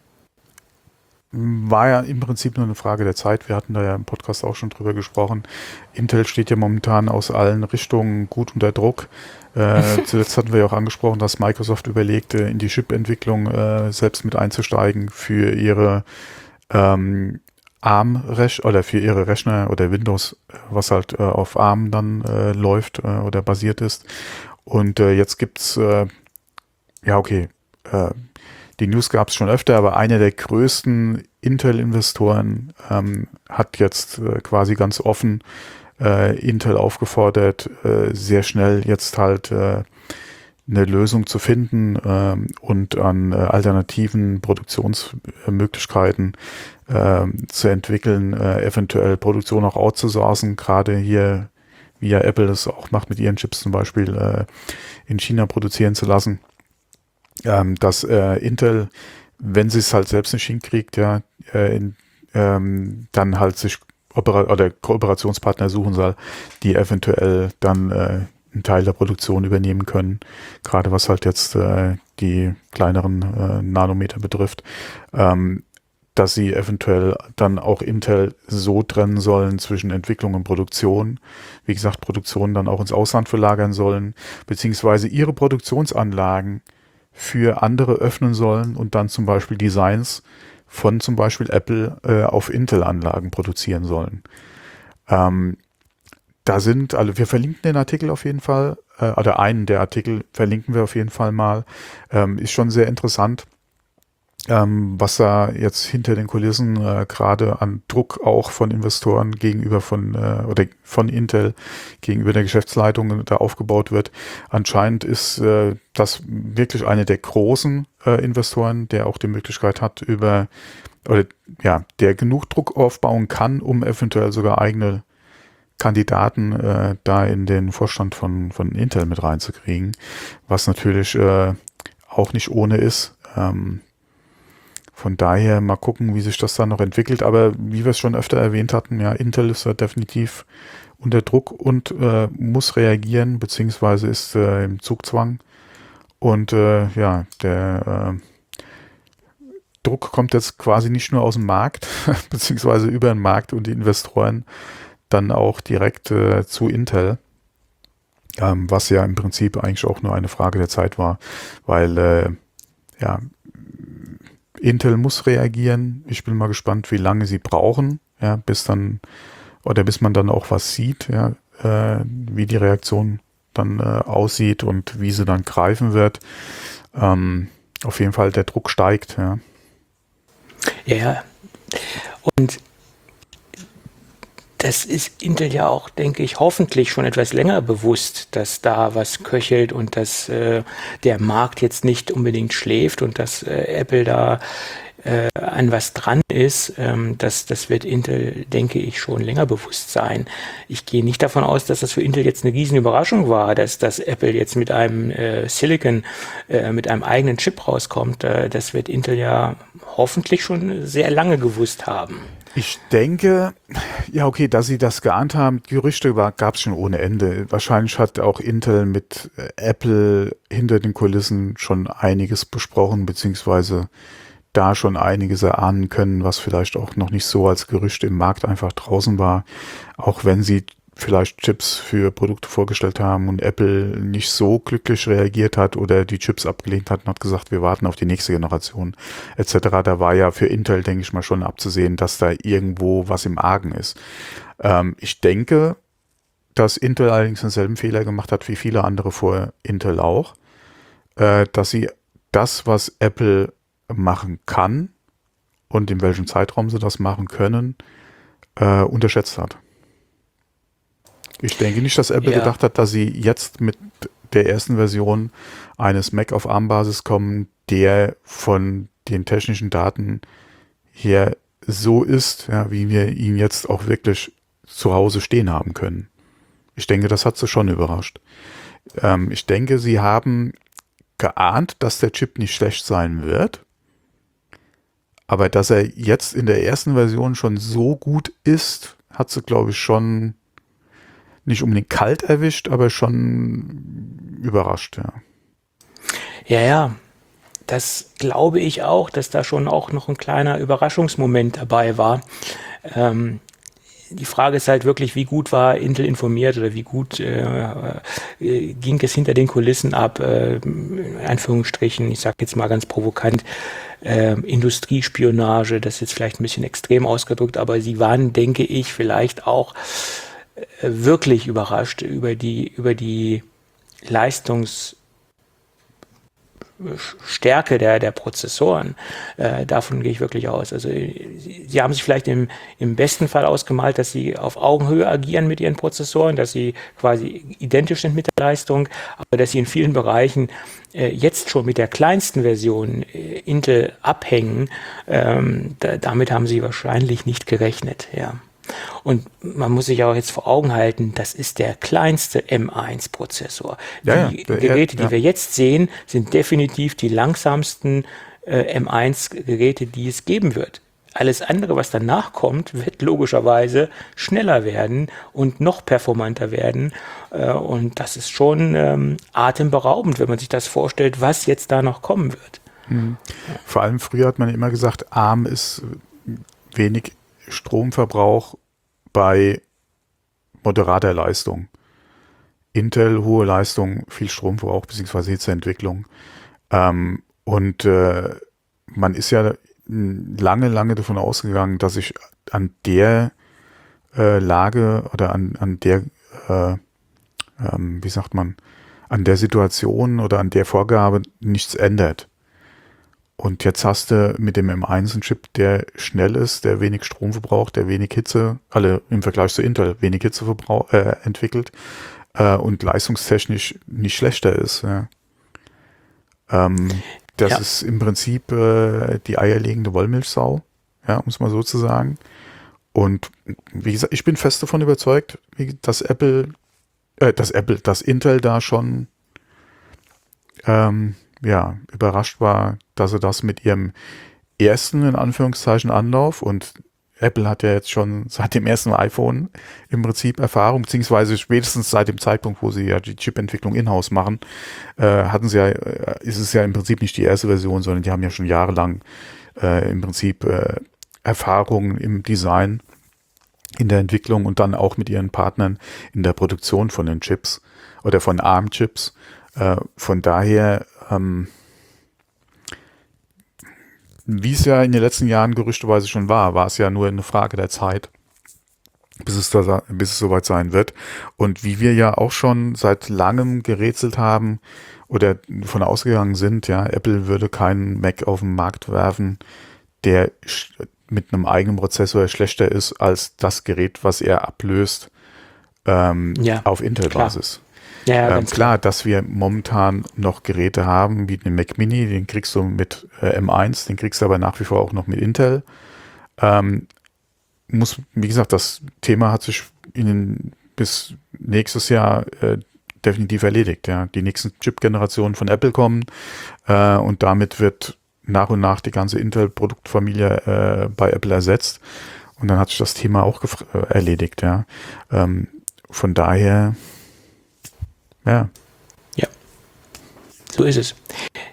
war ja im Prinzip nur eine Frage der Zeit. Wir hatten da ja im Podcast auch schon drüber gesprochen. Intel steht ja momentan aus allen Richtungen gut unter Druck. Äh, zuletzt hatten wir ja auch angesprochen, dass Microsoft überlegte, in die Chip-Entwicklung äh, selbst mit einzusteigen für ihre ähm, ARM-Rechner oder für ihre Rechner oder Windows, was halt äh, auf ARM dann äh, läuft äh, oder basiert ist. Und äh, jetzt gibt's äh, ja okay, äh, die News gab es schon öfter, aber einer der größten Intel-Investoren ähm, hat jetzt äh, quasi ganz offen äh, Intel aufgefordert, äh, sehr schnell jetzt halt äh, eine Lösung zu finden ähm, und an äh, alternativen Produktionsmöglichkeiten äh, zu entwickeln, äh, eventuell Produktion auch outzusourcen, gerade hier, wie ja Apple das auch macht mit ihren Chips zum Beispiel, äh, in China produzieren zu lassen. Ähm, dass äh, Intel, wenn sie es halt selbst nicht hinkriegt, ja, äh, in, ähm, dann halt sich Opera- oder Kooperationspartner suchen soll, die eventuell dann äh, einen Teil der Produktion übernehmen können, gerade was halt jetzt äh, die kleineren äh, Nanometer betrifft, ähm, dass sie eventuell dann auch Intel so trennen sollen zwischen Entwicklung und Produktion, wie gesagt, Produktion dann auch ins Ausland verlagern sollen, beziehungsweise ihre Produktionsanlagen für andere öffnen sollen und dann zum Beispiel Designs von zum Beispiel Apple äh, auf Intel-Anlagen produzieren sollen. Ähm, da sind, also wir verlinken den Artikel auf jeden Fall, äh, oder einen der Artikel verlinken wir auf jeden Fall mal. Ähm, ist schon sehr interessant, ähm, was da jetzt hinter den Kulissen äh, gerade an Druck auch von Investoren gegenüber von äh, oder von Intel gegenüber der Geschäftsleitung da aufgebaut wird. Anscheinend ist äh, das wirklich eine der großen äh, Investoren, der auch die Möglichkeit hat, über oder ja, der genug Druck aufbauen kann, um eventuell sogar eigene Kandidaten äh, da in den Vorstand von von Intel mit reinzukriegen, was natürlich äh, auch nicht ohne ist. Ähm, Von daher mal gucken, wie sich das dann noch entwickelt. Aber wie wir es schon öfter erwähnt hatten, ja, Intel ist da definitiv unter Druck und äh, muss reagieren, beziehungsweise ist äh, im Zugzwang. Und äh, ja, der äh, Druck kommt jetzt quasi nicht nur aus dem Markt, beziehungsweise über den Markt und die Investoren dann auch direkt äh, zu Intel. Ähm, was ja im Prinzip eigentlich auch nur eine Frage der Zeit war, weil äh, ja, Intel muss reagieren. Ich bin mal gespannt, wie lange sie brauchen, ja, bis dann oder bis man dann auch was sieht, ja, äh, wie die Reaktion dann äh, aussieht und wie sie dann greifen wird. Ähm, auf jeden Fall der Druck steigt, ja. Ja, und das ist Intel ja auch, denke ich, hoffentlich schon etwas länger bewusst, dass da was köchelt und dass äh, der Markt jetzt nicht unbedingt schläft und dass äh, Apple da äh, an was dran ist, ähm, das, das wird Intel, denke ich, schon länger bewusst sein. Ich gehe nicht davon aus, dass das für Intel jetzt eine riesen Überraschung war, dass, dass Apple jetzt mit einem äh, Silicon, äh, mit einem eigenen Chip rauskommt. Äh, das wird Intel ja hoffentlich schon sehr lange gewusst haben. Ich denke, ja okay, dass sie das geahnt haben, Gerüchte gab es schon ohne Ende. Wahrscheinlich hat auch Intel mit äh, Apple hinter den Kulissen schon einiges besprochen, beziehungsweise da schon einiges erahnen können, was vielleicht auch noch nicht so als Gerücht im Markt einfach draußen war, auch wenn sie vielleicht Chips für Produkte vorgestellt haben und Apple nicht so glücklich reagiert hat oder die Chips abgelehnt hat und hat gesagt, wir warten auf die nächste Generation et cetera. Da war ja für Intel, denke ich mal, schon abzusehen, dass da irgendwo was im Argen ist. Ähm, ich denke, dass Intel allerdings denselben Fehler gemacht hat wie viele andere vor Intel auch, äh, dass sie das, was Apple machen kann und in welchem Zeitraum sie das machen können, äh, unterschätzt hat. Ich denke nicht, dass Apple ja. gedacht hat, dass sie jetzt mit der ersten Version eines Mac auf ARM-Basis kommen, der von den technischen Daten her so ist, ja, wie wir ihn jetzt auch wirklich zu Hause stehen haben können. Ich denke, das hat sie schon überrascht. Ähm, ich denke, sie haben geahnt, dass der Chip nicht schlecht sein wird, aber dass er jetzt in der ersten Version schon so gut ist, hat sie, glaube ich, schon nicht unbedingt kalt erwischt, aber schon überrascht, ja. Ja, ja, das glaube ich auch, dass da schon auch noch ein kleiner Überraschungsmoment dabei war. Ähm, die Frage ist halt wirklich, wie gut war Intel informiert oder wie gut äh, äh, ging es hinter den Kulissen ab, äh, in Anführungsstrichen, ich sage jetzt mal ganz provokant, äh, Industriespionage, das ist jetzt vielleicht ein bisschen extrem ausgedrückt, aber sie waren, denke ich, vielleicht auch wirklich überrascht über die, über die Leistungsstärke der, der Prozessoren. Äh, davon gehe ich wirklich aus. Also sie, sie haben sich vielleicht im, im besten Fall ausgemalt, dass sie auf Augenhöhe agieren mit ihren Prozessoren, dass sie quasi identisch sind mit der Leistung, aber dass sie in vielen Bereichen äh, jetzt schon mit der kleinsten Version äh, Intel abhängen. Ähm, da, damit haben sie wahrscheinlich nicht gerechnet, ja. Und man muss sich auch jetzt vor Augen halten, das ist der kleinste M eins Prozessor. Ja, die ja, Geräte, ja. die wir jetzt sehen, sind definitiv die langsamsten äh, M eins Geräte, die es geben wird. Alles andere, was danach kommt, wird logischerweise schneller werden und noch performanter werden. Äh, und das ist schon ähm, atemberaubend, wenn man sich das vorstellt, was jetzt da noch kommen wird. Mhm. Vor allem früher hat man immer gesagt, ARM ist wenig Stromverbrauch bei moderater Leistung. Intel, hohe Leistung, viel Stromverbrauch bzw. Hitzeentwicklung. Ähm, und äh, man ist ja lange, lange davon ausgegangen, dass sich an der äh, Lage oder an, an der, äh, ähm, wie sagt man, an der Situation oder an der Vorgabe nichts ändert. Und jetzt hast du mit dem M eins einen Chip, der schnell ist, der wenig Strom verbraucht, der wenig Hitze, alle im Vergleich zu Intel, wenig Hitze verbrauch, äh, entwickelt äh, und leistungstechnisch nicht schlechter ist. Ja. Ähm, das ja. ist im Prinzip äh, die eierlegende Wollmilchsau, ja, um es mal so zu sagen. Und wie gesagt, ich bin fest davon überzeugt, dass Apple, äh, dass Apple, dass Intel da schon ähm, ja, überrascht war, dass sie das mit ihrem ersten, in Anführungszeichen, Anlauf, und Apple hat ja jetzt schon seit dem ersten iPhone im Prinzip Erfahrung, beziehungsweise spätestens seit dem Zeitpunkt, wo sie ja die Chip-Entwicklung in-house machen, äh, hatten sie ja, äh, ist es ja im Prinzip nicht die erste Version, sondern die haben ja schon jahrelang äh, im Prinzip äh, Erfahrung im Design, in der Entwicklung und dann auch mit ihren Partnern in der Produktion von den Chips oder von ARM-Chips. Äh, von daher Ähm, wie es ja in den letzten Jahren gerüchteweise schon war, war es ja nur eine Frage der Zeit, bis es, da, bis es soweit sein wird. Und wie wir ja auch schon seit langem gerätselt haben oder davon ausgegangen sind, ja, Apple würde keinen Mac auf den Markt werfen, der mit einem eigenen Prozessor schlechter ist als das Gerät, was er ablöst ähm, ja, auf Intel-Basis. Ja, ähm, ganz klar, dass wir momentan noch Geräte haben, wie den Mac Mini, den kriegst du mit äh, M eins, den kriegst du aber nach wie vor auch noch mit Intel. Ähm, muss, wie gesagt, das Thema hat sich in den, bis nächstes Jahr äh, definitiv erledigt. Ja. Die nächsten Chip-Generationen von Apple kommen äh, und damit wird nach und nach die ganze Intel-Produktfamilie äh, bei Apple ersetzt. Und dann hat sich das Thema auch äh, erledigt. Ja. Ähm, von daher, ja. Ja, so ist es.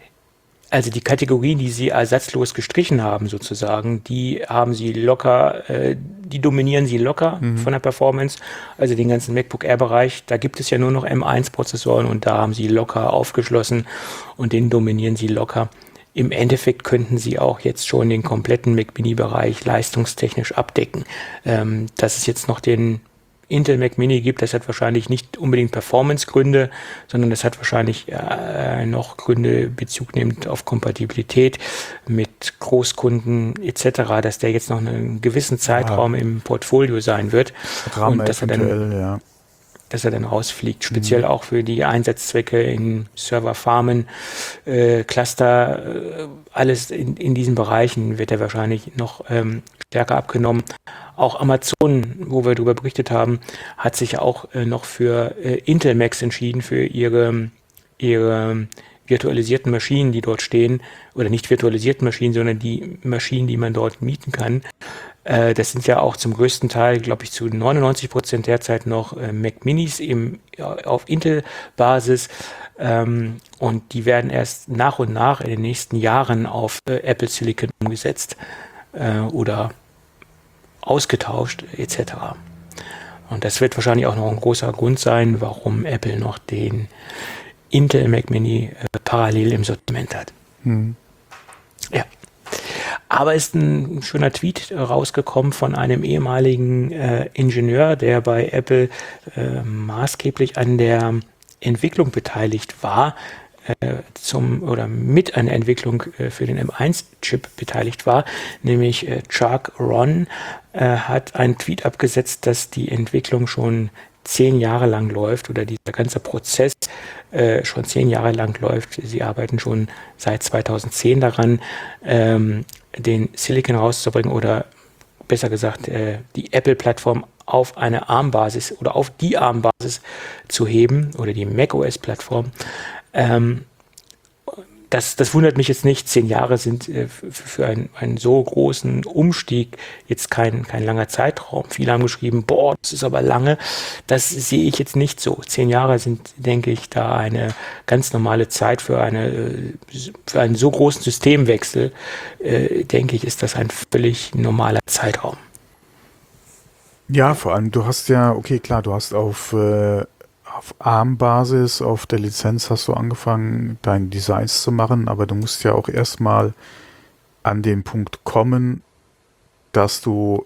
Also die Kategorien, die Sie ersatzlos gestrichen haben sozusagen, die haben Sie locker, äh, die dominieren Sie locker mhm. von der Performance. Also den ganzen MacBook Air-Bereich, da gibt es ja nur noch M eins Prozessoren und da haben Sie locker aufgeschlossen und den dominieren Sie locker. Im Endeffekt könnten Sie auch jetzt schon den kompletten Mac Mini-Bereich leistungstechnisch abdecken. Ähm, dass es jetzt noch den Intel Mac Mini gibt, das hat wahrscheinlich nicht unbedingt Performance-Gründe, sondern das hat wahrscheinlich äh, noch Gründe bezugnehmend auf Kompatibilität mit Großkunden et cetera, dass der jetzt noch einen gewissen Zeitraum ja. im Portfolio sein wird. Rahmen und dass er dann, ja. dass er dann rausfliegt, speziell mhm. auch für die Einsatzzwecke in Serverfarmen, äh, Cluster, äh, alles in, in diesen Bereichen wird er wahrscheinlich noch ähm, stärker abgenommen. Auch Amazon, wo wir darüber berichtet haben, hat sich auch äh, noch für äh, Intel Macs entschieden, für ihre, ihre virtualisierten Maschinen, die dort stehen, oder nicht virtualisierten Maschinen, sondern die Maschinen, die man dort mieten kann. Äh, das sind ja auch zum größten Teil, glaube ich, zu neunundneunzig Prozent derzeit noch äh, Mac Minis im, auf Intel-Basis. Ähm, und die werden erst nach und nach in den nächsten Jahren auf äh, Apple Silicon umgesetzt äh, oder ausgetauscht et cetera. Und das wird wahrscheinlich auch noch ein großer Grund sein, warum Apple noch den Intel Mac Mini äh, parallel im Sortiment hat. Hm. Ja. Aber ist ein schöner Tweet rausgekommen von einem ehemaligen äh, Ingenieur, der bei Apple äh, maßgeblich an der Entwicklung beteiligt war, äh, zum oder mit an der Entwicklung äh, für den M eins Chip beteiligt war, nämlich äh, Chuck Ron äh, hat einen Tweet abgesetzt, dass die Entwicklung schon zehn Jahre lang läuft oder dieser ganze Prozess äh, schon zehn Jahre lang läuft. Sie arbeiten schon seit zweitausendzehn daran, ähm, den Silicon rauszubringen oder besser gesagt äh, die Apple-Plattform auf eine ARM-Basis oder auf die ARM-Basis zu heben oder die macOS-Plattform. Ähm, Das, das wundert mich jetzt nicht. Zehn Jahre sind äh, für, für einen, einen so großen Umstieg jetzt kein, kein langer Zeitraum. Viele haben geschrieben, boah, das ist aber lange. Das sehe ich jetzt nicht so. Zehn Jahre sind, denke ich, da eine ganz normale Zeit für, eine, für einen so großen Systemwechsel. Äh, denke ich, ist das ein völlig normaler Zeitraum. Ja, vor allem, du hast ja, okay, klar, du hast auf... Äh Auf ARM-Basis, auf der Lizenz hast du angefangen, deine Designs zu machen, aber du musst ja auch erstmal an den Punkt kommen, dass du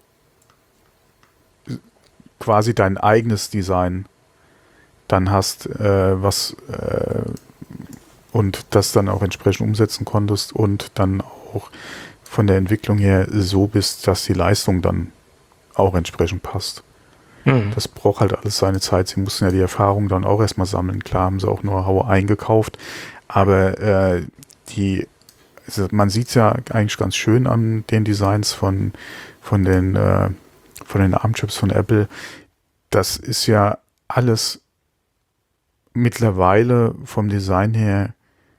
quasi dein eigenes Design dann hast, äh, was äh, und das dann auch entsprechend umsetzen konntest und dann auch von der Entwicklung her so bist, dass die Leistung dann auch entsprechend passt. Das braucht halt alles seine Zeit. Sie mussten ja die Erfahrung dann auch erstmal sammeln. Klar haben sie auch Know-how eingekauft, aber äh, die, also man sieht es ja eigentlich ganz schön an den Designs von, von den, äh, von den ARM-Chips von Apple. Das ist ja alles mittlerweile vom Design her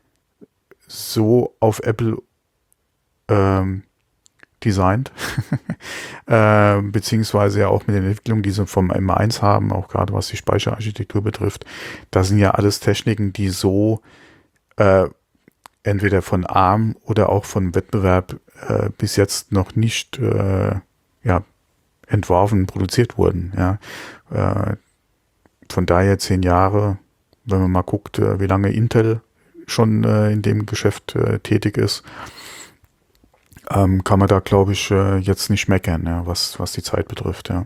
so auf Apple ähm, designt, äh, beziehungsweise ja auch mit den Entwicklungen, die sie vom M eins haben, auch gerade was die Speicherarchitektur betrifft. Das sind ja alles Techniken, die so äh, entweder von ARM oder auch von Wettbewerb äh, bis jetzt noch nicht äh, ja, entworfen, produziert wurden. Ja. Äh, von daher zehn Jahre, wenn man mal guckt, äh, wie lange Intel schon äh, in dem Geschäft äh, tätig ist, Ähm, kann man da, glaube ich, äh, jetzt nicht meckern, ja, was, was die Zeit betrifft, ja.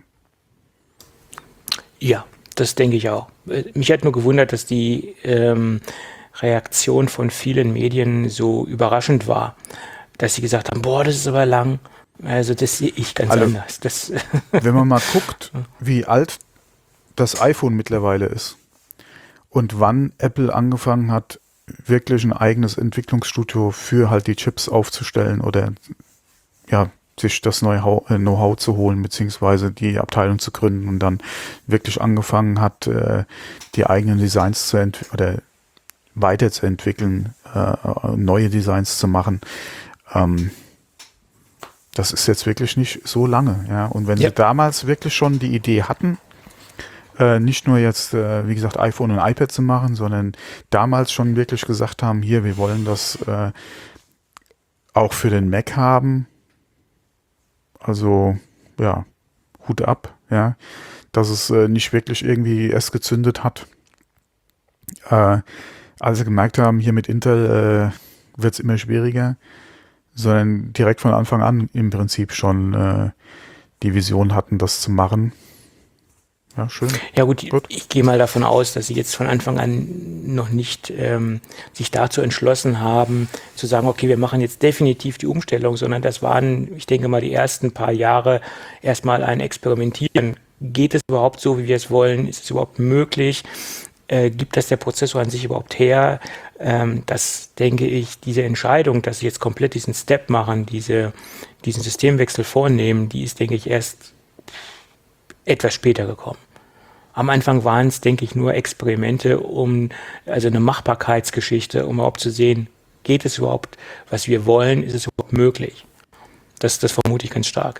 Ja, das denke ich auch. Mich hat nur gewundert, dass die ähm, Reaktion von vielen Medien so überraschend war, dass sie gesagt haben, boah, das ist aber lang. Also das sehe ich ganz also, anders. Das wenn man mal guckt, wie alt das iPhone mittlerweile ist und wann Apple angefangen hat, wirklich ein eigenes Entwicklungsstudio für halt die Chips aufzustellen oder ja, sich das Know-how, äh, Know-how zu holen, beziehungsweise die Abteilung zu gründen und dann wirklich angefangen hat, äh, die eigenen Designs zu entwickeln oder weiterzuentwickeln, äh, neue Designs zu machen. Ähm, das ist jetzt wirklich nicht so lange, ja. Und wenn Ja. sie damals wirklich schon die Idee hatten, äh, nicht nur jetzt, äh, wie gesagt, iPhone und iPad zu machen, sondern damals schon wirklich gesagt haben, hier, wir wollen das äh, auch für den Mac haben. Also, ja, Hut ab, ja, dass es äh, nicht wirklich irgendwie erst gezündet hat. Äh, als sie gemerkt haben, hier mit Intel äh, wird es immer schwieriger, sondern direkt von Anfang an im Prinzip schon äh, die Vision hatten, das zu machen. Ja, schön. Ja gut, Gut. ich gehe mal davon aus, dass sie jetzt von Anfang an noch nicht ähm, sich dazu entschlossen haben, zu sagen, okay, wir machen jetzt definitiv die Umstellung, sondern das waren, ich denke mal, die ersten paar Jahre erstmal ein Experimentieren. Geht es überhaupt so, wie wir es wollen? Ist es überhaupt möglich? Äh, gibt das der Prozessor an sich überhaupt her? Ähm, das denke ich, diese Entscheidung, dass sie jetzt komplett diesen Step machen, diese, diesen Systemwechsel vornehmen, die ist, denke ich, erst etwas später gekommen. Am Anfang waren es, denke ich, nur Experimente, um, also eine Machbarkeitsgeschichte, um überhaupt zu sehen, geht es überhaupt, was wir wollen, ist es überhaupt möglich? Das, das vermute ich ganz stark.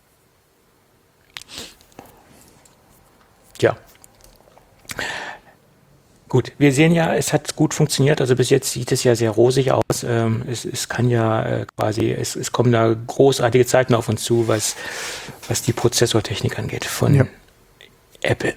Ja. Gut, wir sehen ja, es hat gut funktioniert, also bis jetzt sieht es ja sehr rosig aus. Ähm, es, es kann ja äh, quasi, es, es kommen da großartige Zeiten auf uns zu, was, was die Prozessortechnik angeht von Ja. Apple.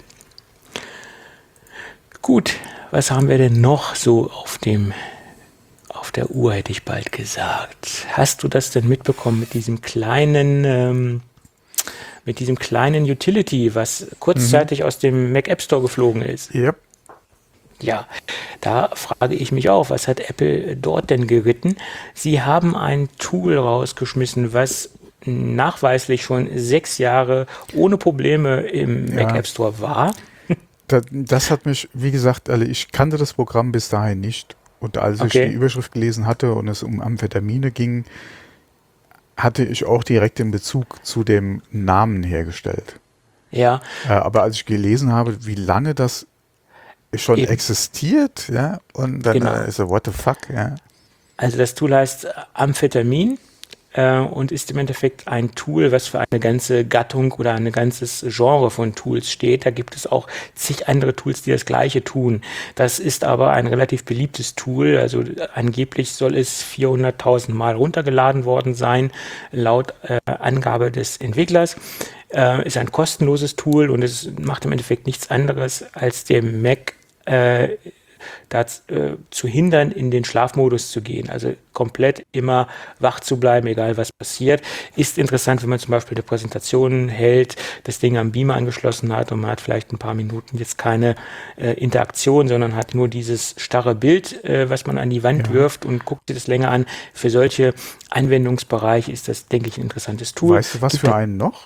Gut, was haben wir denn noch so auf dem, auf der Uhr, hätte ich bald gesagt. Hast du das denn mitbekommen mit diesem kleinen, ähm, mit diesem kleinen Utility, was kurzzeitig aus dem Mac App Store geflogen ist? Yep. Ja, da frage ich mich auch, was hat Apple dort denn geritten? Sie haben ein Tool rausgeschmissen, was nachweislich schon sechs Jahre ohne Probleme im Ja. Mac App Store war. Das, das hat mich, wie gesagt, also ich kannte das Programm bis dahin nicht. Und als Okay. ich die Überschrift gelesen hatte und es um Amphetamine ging, hatte ich auch direkt den Bezug zu dem Namen hergestellt. Ja, Äh, aber als ich gelesen habe, wie lange das schon Eben. existiert, ja, und dann Genau. äh, ist so, what the fuck, ja. also das Tool heißt Amphetamin äh, und ist im Endeffekt ein Tool, was für eine ganze Gattung oder ein ganzes Genre von Tools steht. Da gibt es auch zig andere Tools, die das Gleiche tun. Das ist aber ein relativ beliebtes Tool. Also angeblich soll es vierhunderttausend Mal runtergeladen worden sein, laut äh, Angabe des Entwicklers. Äh, ist ein kostenloses Tool und es macht im Endeffekt nichts anderes, als dem Mac äh, dazu, äh, zu hindern, in den Schlafmodus zu gehen. Also komplett immer wach zu bleiben, egal was passiert. Ist interessant, wenn man zum Beispiel eine Präsentation hält, das Ding am Beamer angeschlossen hat und man hat vielleicht ein paar Minuten jetzt keine äh, Interaktion, sondern hat nur dieses starre Bild, äh, was man an die Wand Ja. wirft und guckt sich das länger an. Für solche Anwendungsbereiche ist das, denke ich, ein interessantes Tool. Weißt du, was Gibt für da- einen noch?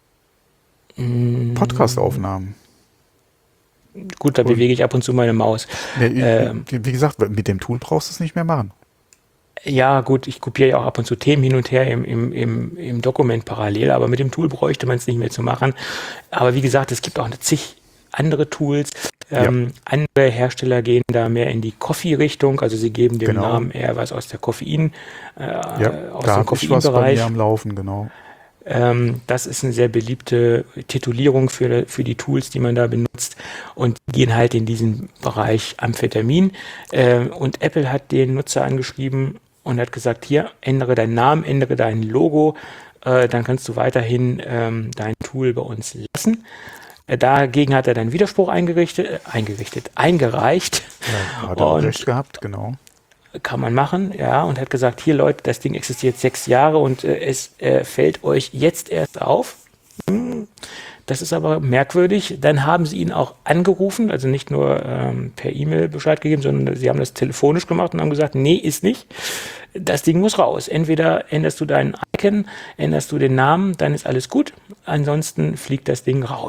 Mm, Podcast-Aufnahmen. Gut, da Und- bewege ich ab und zu meine Maus. Nee, Ähm. wie wie gesagt, mit dem Tool brauchst du es nicht mehr machen. Ja, gut, ich kopiere ja auch ab und zu Themen hin und her im, im, im, im Dokument parallel, aber mit dem Tool bräuchte man es nicht mehr zu machen. Aber wie gesagt, es gibt auch zig andere Tools. Ähm, Andere Hersteller gehen da mehr in die Coffee-Richtung, also sie geben dem Genau. Namen eher was aus der Koffein, äh, Ja, aus da dem habe ich was bei Koffeinbereich. mir am Laufen, genau. Ähm, das ist eine sehr beliebte Titulierung für, für die Tools, die man da benutzt und die gehen halt in diesen Bereich Amphetamin. Äh, und Apple hat den Nutzer angeschrieben und hat gesagt, hier, ändere deinen Namen, ändere dein Logo, äh, dann kannst du weiterhin ähm, dein Tool bei uns lassen. Äh, dagegen hat er dann Widerspruch eingerichtet, äh, eingerichtet, eingereicht. Ja, hat er auch Und- recht gehabt, genau. Kann man machen, ja, und hat gesagt, hier Leute, das Ding existiert sechs Jahre und äh, es äh, fällt euch jetzt erst auf. Hm, das ist aber merkwürdig. Dann haben sie ihn auch angerufen, also nicht nur ähm, per E-Mail Bescheid gegeben, sondern sie haben das telefonisch gemacht und haben gesagt, nee, ist nicht. Das Ding muss raus. Entweder änderst du deinen Icon, änderst du den Namen, dann ist alles gut. Ansonsten fliegt das Ding raus.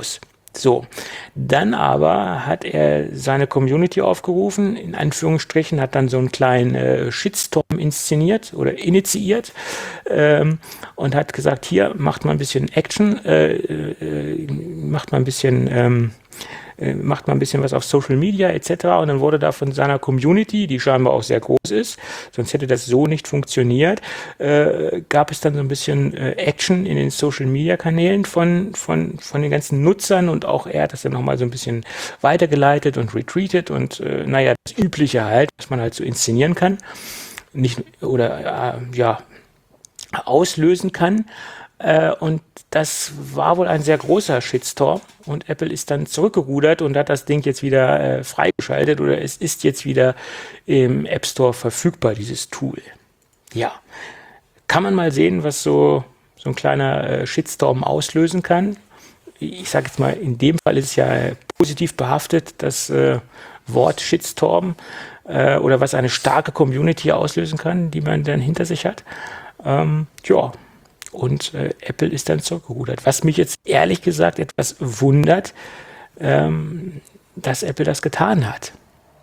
So, dann aber hat er seine Community aufgerufen, in Anführungsstrichen, hat dann so einen kleinen äh, Shitstorm inszeniert oder initiiert ähm, und hat gesagt, hier macht mal ein bisschen Action, äh, äh, macht mal ein bisschen ähm, macht mal ein bisschen was auf Social Media et cetera. Und dann wurde da von seiner Community, die scheinbar auch sehr groß ist, sonst hätte das so nicht funktioniert, äh, gab es dann so ein bisschen äh, Action in den Social Media Kanälen von, von, von den ganzen Nutzern und auch er hat das dann nochmal so ein bisschen weitergeleitet und retweetet und äh, naja, das Übliche halt, was man halt so inszenieren kann, nicht oder äh, ja, auslösen kann. Äh, und das war wohl ein sehr großer Shitstorm und Apple ist dann zurückgerudert und hat das Ding jetzt wieder äh, freigeschaltet oder es ist jetzt wieder im App Store verfügbar, dieses Tool. Ja, kann man mal sehen, was so, so ein kleiner äh, Shitstorm auslösen kann. Ich sage jetzt mal, in dem Fall ist es ja äh, positiv behaftet, das äh, Wort Shitstorm äh, oder was eine starke Community auslösen kann, die man dann hinter sich hat. Ähm, ja, und äh, Apple ist dann zurückgerudert. Was mich jetzt ehrlich gesagt etwas wundert, ähm, dass Apple das getan hat.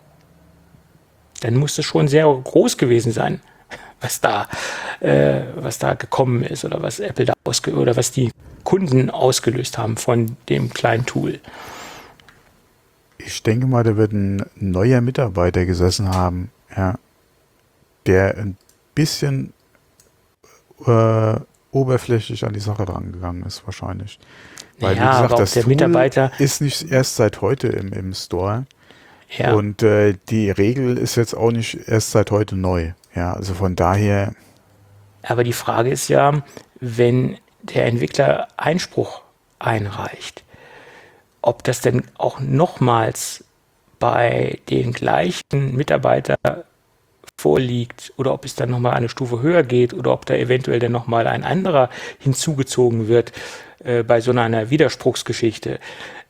Dann muss es schon sehr groß gewesen sein, was da, äh, was da gekommen ist oder was Apple da ausge oder was die Kunden ausgelöst haben von dem kleinen Tool. Ich denke mal, da wird ein neuer Mitarbeiter gesessen haben, ja, der ein bisschen äh, oberflächlich an die Sache rangegangen ist wahrscheinlich. Weil, Ja, wie gesagt, aber auch das der Tool Mitarbeiter, ist nicht erst seit heute im, im Store ja, und äh, die Regel ist jetzt auch nicht erst seit heute neu. Ja, also von daher, aber die Frage ist ja, wenn der Entwickler Einspruch einreicht, ob das denn auch nochmals bei den gleichen Mitarbeiter vorliegt oder ob es dann nochmal eine Stufe höher geht oder ob da eventuell dann nochmal ein anderer hinzugezogen wird äh, bei so einer Widerspruchsgeschichte.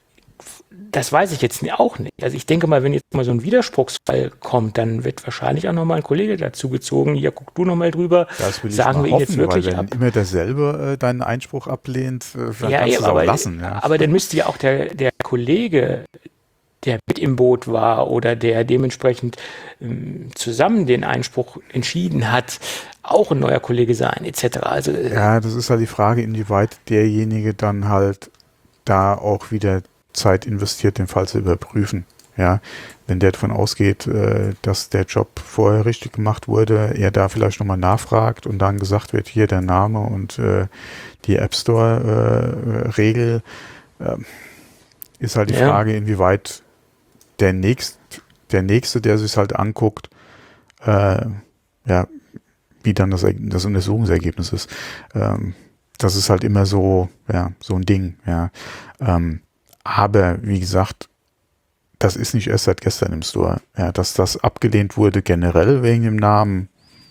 Das weiß ich jetzt auch nicht. Also ich denke mal, wenn jetzt mal so ein Widerspruchsfall kommt, dann wird wahrscheinlich auch nochmal ein Kollege dazugezogen. Hier, guck du nochmal drüber. das will ich Sagen mal wir ihn hoffen, jetzt wirklich weil wenn ab. immer derselbe äh, deinen Einspruch ablehnt, äh, dann Ja, kannst ja, du es auch aber, lassen. Ja. aber dann müsste ja auch der, der Kollege, der mit im Boot war oder der dementsprechend ähm, zusammen den Einspruch entschieden hat, auch ein neuer Kollege sein, et cetera. Also, äh, Ja, das ist halt die Frage, inwieweit derjenige dann halt da auch wieder Zeit investiert, den Fall zu überprüfen. Ja, wenn der davon ausgeht, äh, dass der Job vorher richtig gemacht wurde, er da vielleicht nochmal nachfragt und dann gesagt wird, hier der Name und äh, die App Store-Regel, äh, äh, ist halt die Ja. Frage, inwieweit der nächst, der Nächste, der sich halt anguckt, äh, ja, wie dann das, Erg- das Untersuchungsergebnis ist. Ähm, das ist halt immer so, ja, so ein Ding, ja. Ähm, aber, wie gesagt, das ist nicht erst seit gestern im Store. Ja, dass das abgelehnt wurde generell wegen dem Namen,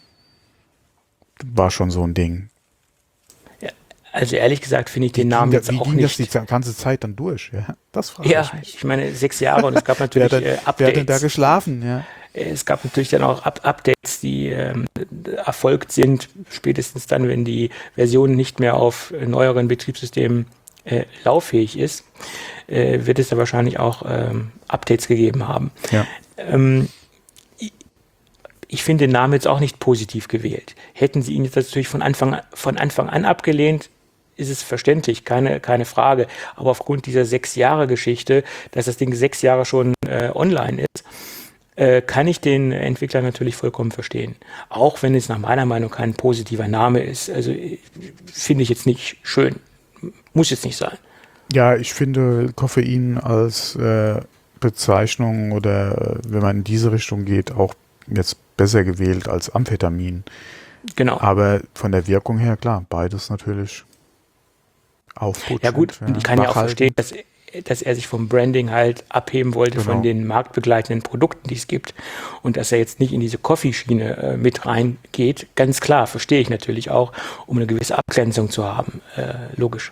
war schon so ein Ding. also ehrlich gesagt finde ich den Wie Namen ging, jetzt da, wie auch ging das nicht. die ganze Zeit dann durch? Ja, das frage Ja, ich mich. ich meine, sechs Jahre und es gab Wer natürlich hat, denn- äh, wer hat denn da Updates. geschlafen? Ja. Es gab natürlich dann auch Up Updates, die ähm, erfolgt sind, spätestens dann, wenn die Version nicht mehr auf äh, neueren Betriebssystemen äh, lauffähig ist, äh, wird es da wahrscheinlich auch ähm, Updates gegeben haben. Ja. Ähm, ich, ich finde den Namen jetzt auch nicht positiv gewählt. Hätten sie ihn jetzt natürlich von Anfang, von Anfang an abgelehnt, ist es verständlich, keine, keine Frage. Aber aufgrund dieser sechs Jahre Geschichte, dass das Ding sechs Jahre schon äh, online ist, äh, kann ich den Entwickler natürlich vollkommen verstehen. Auch wenn es nach meiner Meinung kein positiver Name ist. Also äh, finde ich jetzt nicht schön. Muss jetzt nicht sein. Ja, ich finde Koffein als äh, Bezeichnung oder äh, wenn man in diese Richtung geht, auch jetzt besser gewählt als Amphetamin. Genau. Aber von der Wirkung her, klar, beides natürlich aufputschend. Ja gut, und ich kann ja auch wachhaltend. verstehen, dass, dass er sich vom Branding halt abheben wollte Genau. von den marktbegleitenden Produkten, die es gibt. Und dass er jetzt nicht in diese Coffee-Schiene äh, mit reingeht, ganz klar, verstehe ich natürlich auch, um eine gewisse Abgrenzung zu haben. Äh, logisch.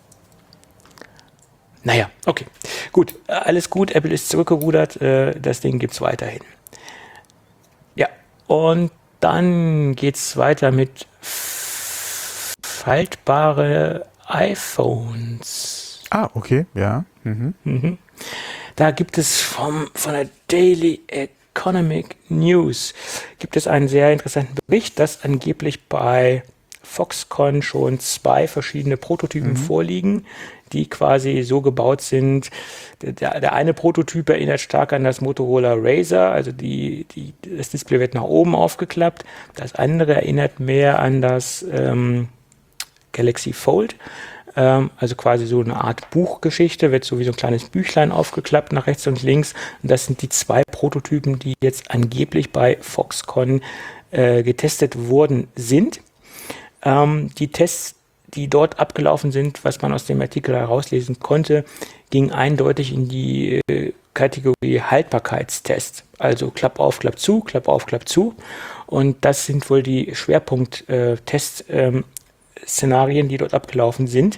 Naja, okay. Gut, äh, alles gut, Apple ist zurückgerudert, äh, das Ding gibt es weiterhin. Ja, und dann geht es weiter mit faltbare iPhones. Ah, okay, ja. Mhm. Mhm. Da gibt es vom, von der Daily Economic News gibt es einen sehr interessanten Bericht, dass angeblich bei Foxconn schon zwei verschiedene Prototypen Mhm. vorliegen, die quasi so gebaut sind. Der, der eine Prototyp erinnert stark an das Motorola Razr, also die, die, das Display wird nach oben aufgeklappt. Das andere erinnert mehr an das ähm, Galaxy Fold. Ähm, also quasi so eine Art Buchgeschichte, wird so wie so ein kleines Büchlein aufgeklappt nach rechts und links. Und das sind die zwei Prototypen, die jetzt angeblich bei Foxconn äh, getestet worden sind. Ähm, die Tests, die dort abgelaufen sind, was man aus dem Artikel herauslesen konnte, gingen eindeutig in die äh, Kategorie Haltbarkeitstest. Also Klapp auf, Klapp zu, Klapp auf, Klapp zu. Und das sind wohl die Schwerpunkt-Test-Szenarien, die dort abgelaufen sind.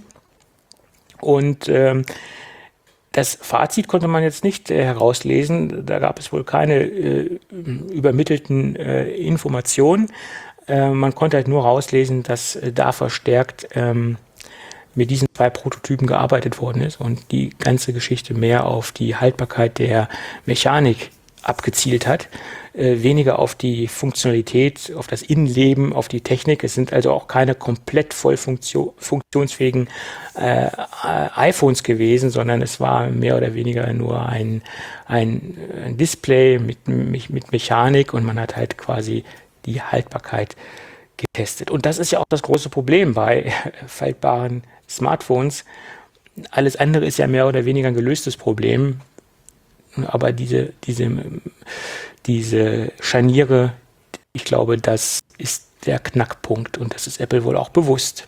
Und ähm, das Fazit konnte man jetzt nicht äh, herauslesen. Da gab es wohl keine äh, übermittelten äh, Informationen. Äh, man konnte halt nur rauslesen, dass äh, da verstärkt ähm, mit diesen zwei Prototypen gearbeitet worden ist und die ganze Geschichte mehr auf die Haltbarkeit der Mechanik abgezielt hat, äh, weniger auf die Funktionalität, auf das Innenleben, auf die Technik. Es sind also auch keine komplett voll funktio- funktionsfähigen äh, iPhones gewesen, sondern es war mehr oder weniger nur ein, ein, ein Display mit, mit Mechanik und man hat halt quasi die Haltbarkeit getestet. Und das ist ja auch das große Problem bei faltbaren Smartphones. Alles andere ist ja mehr oder weniger ein gelöstes Problem. Aber diese, diese, diese Scharniere, ich glaube, das ist der Knackpunkt und das ist Apple wohl auch bewusst.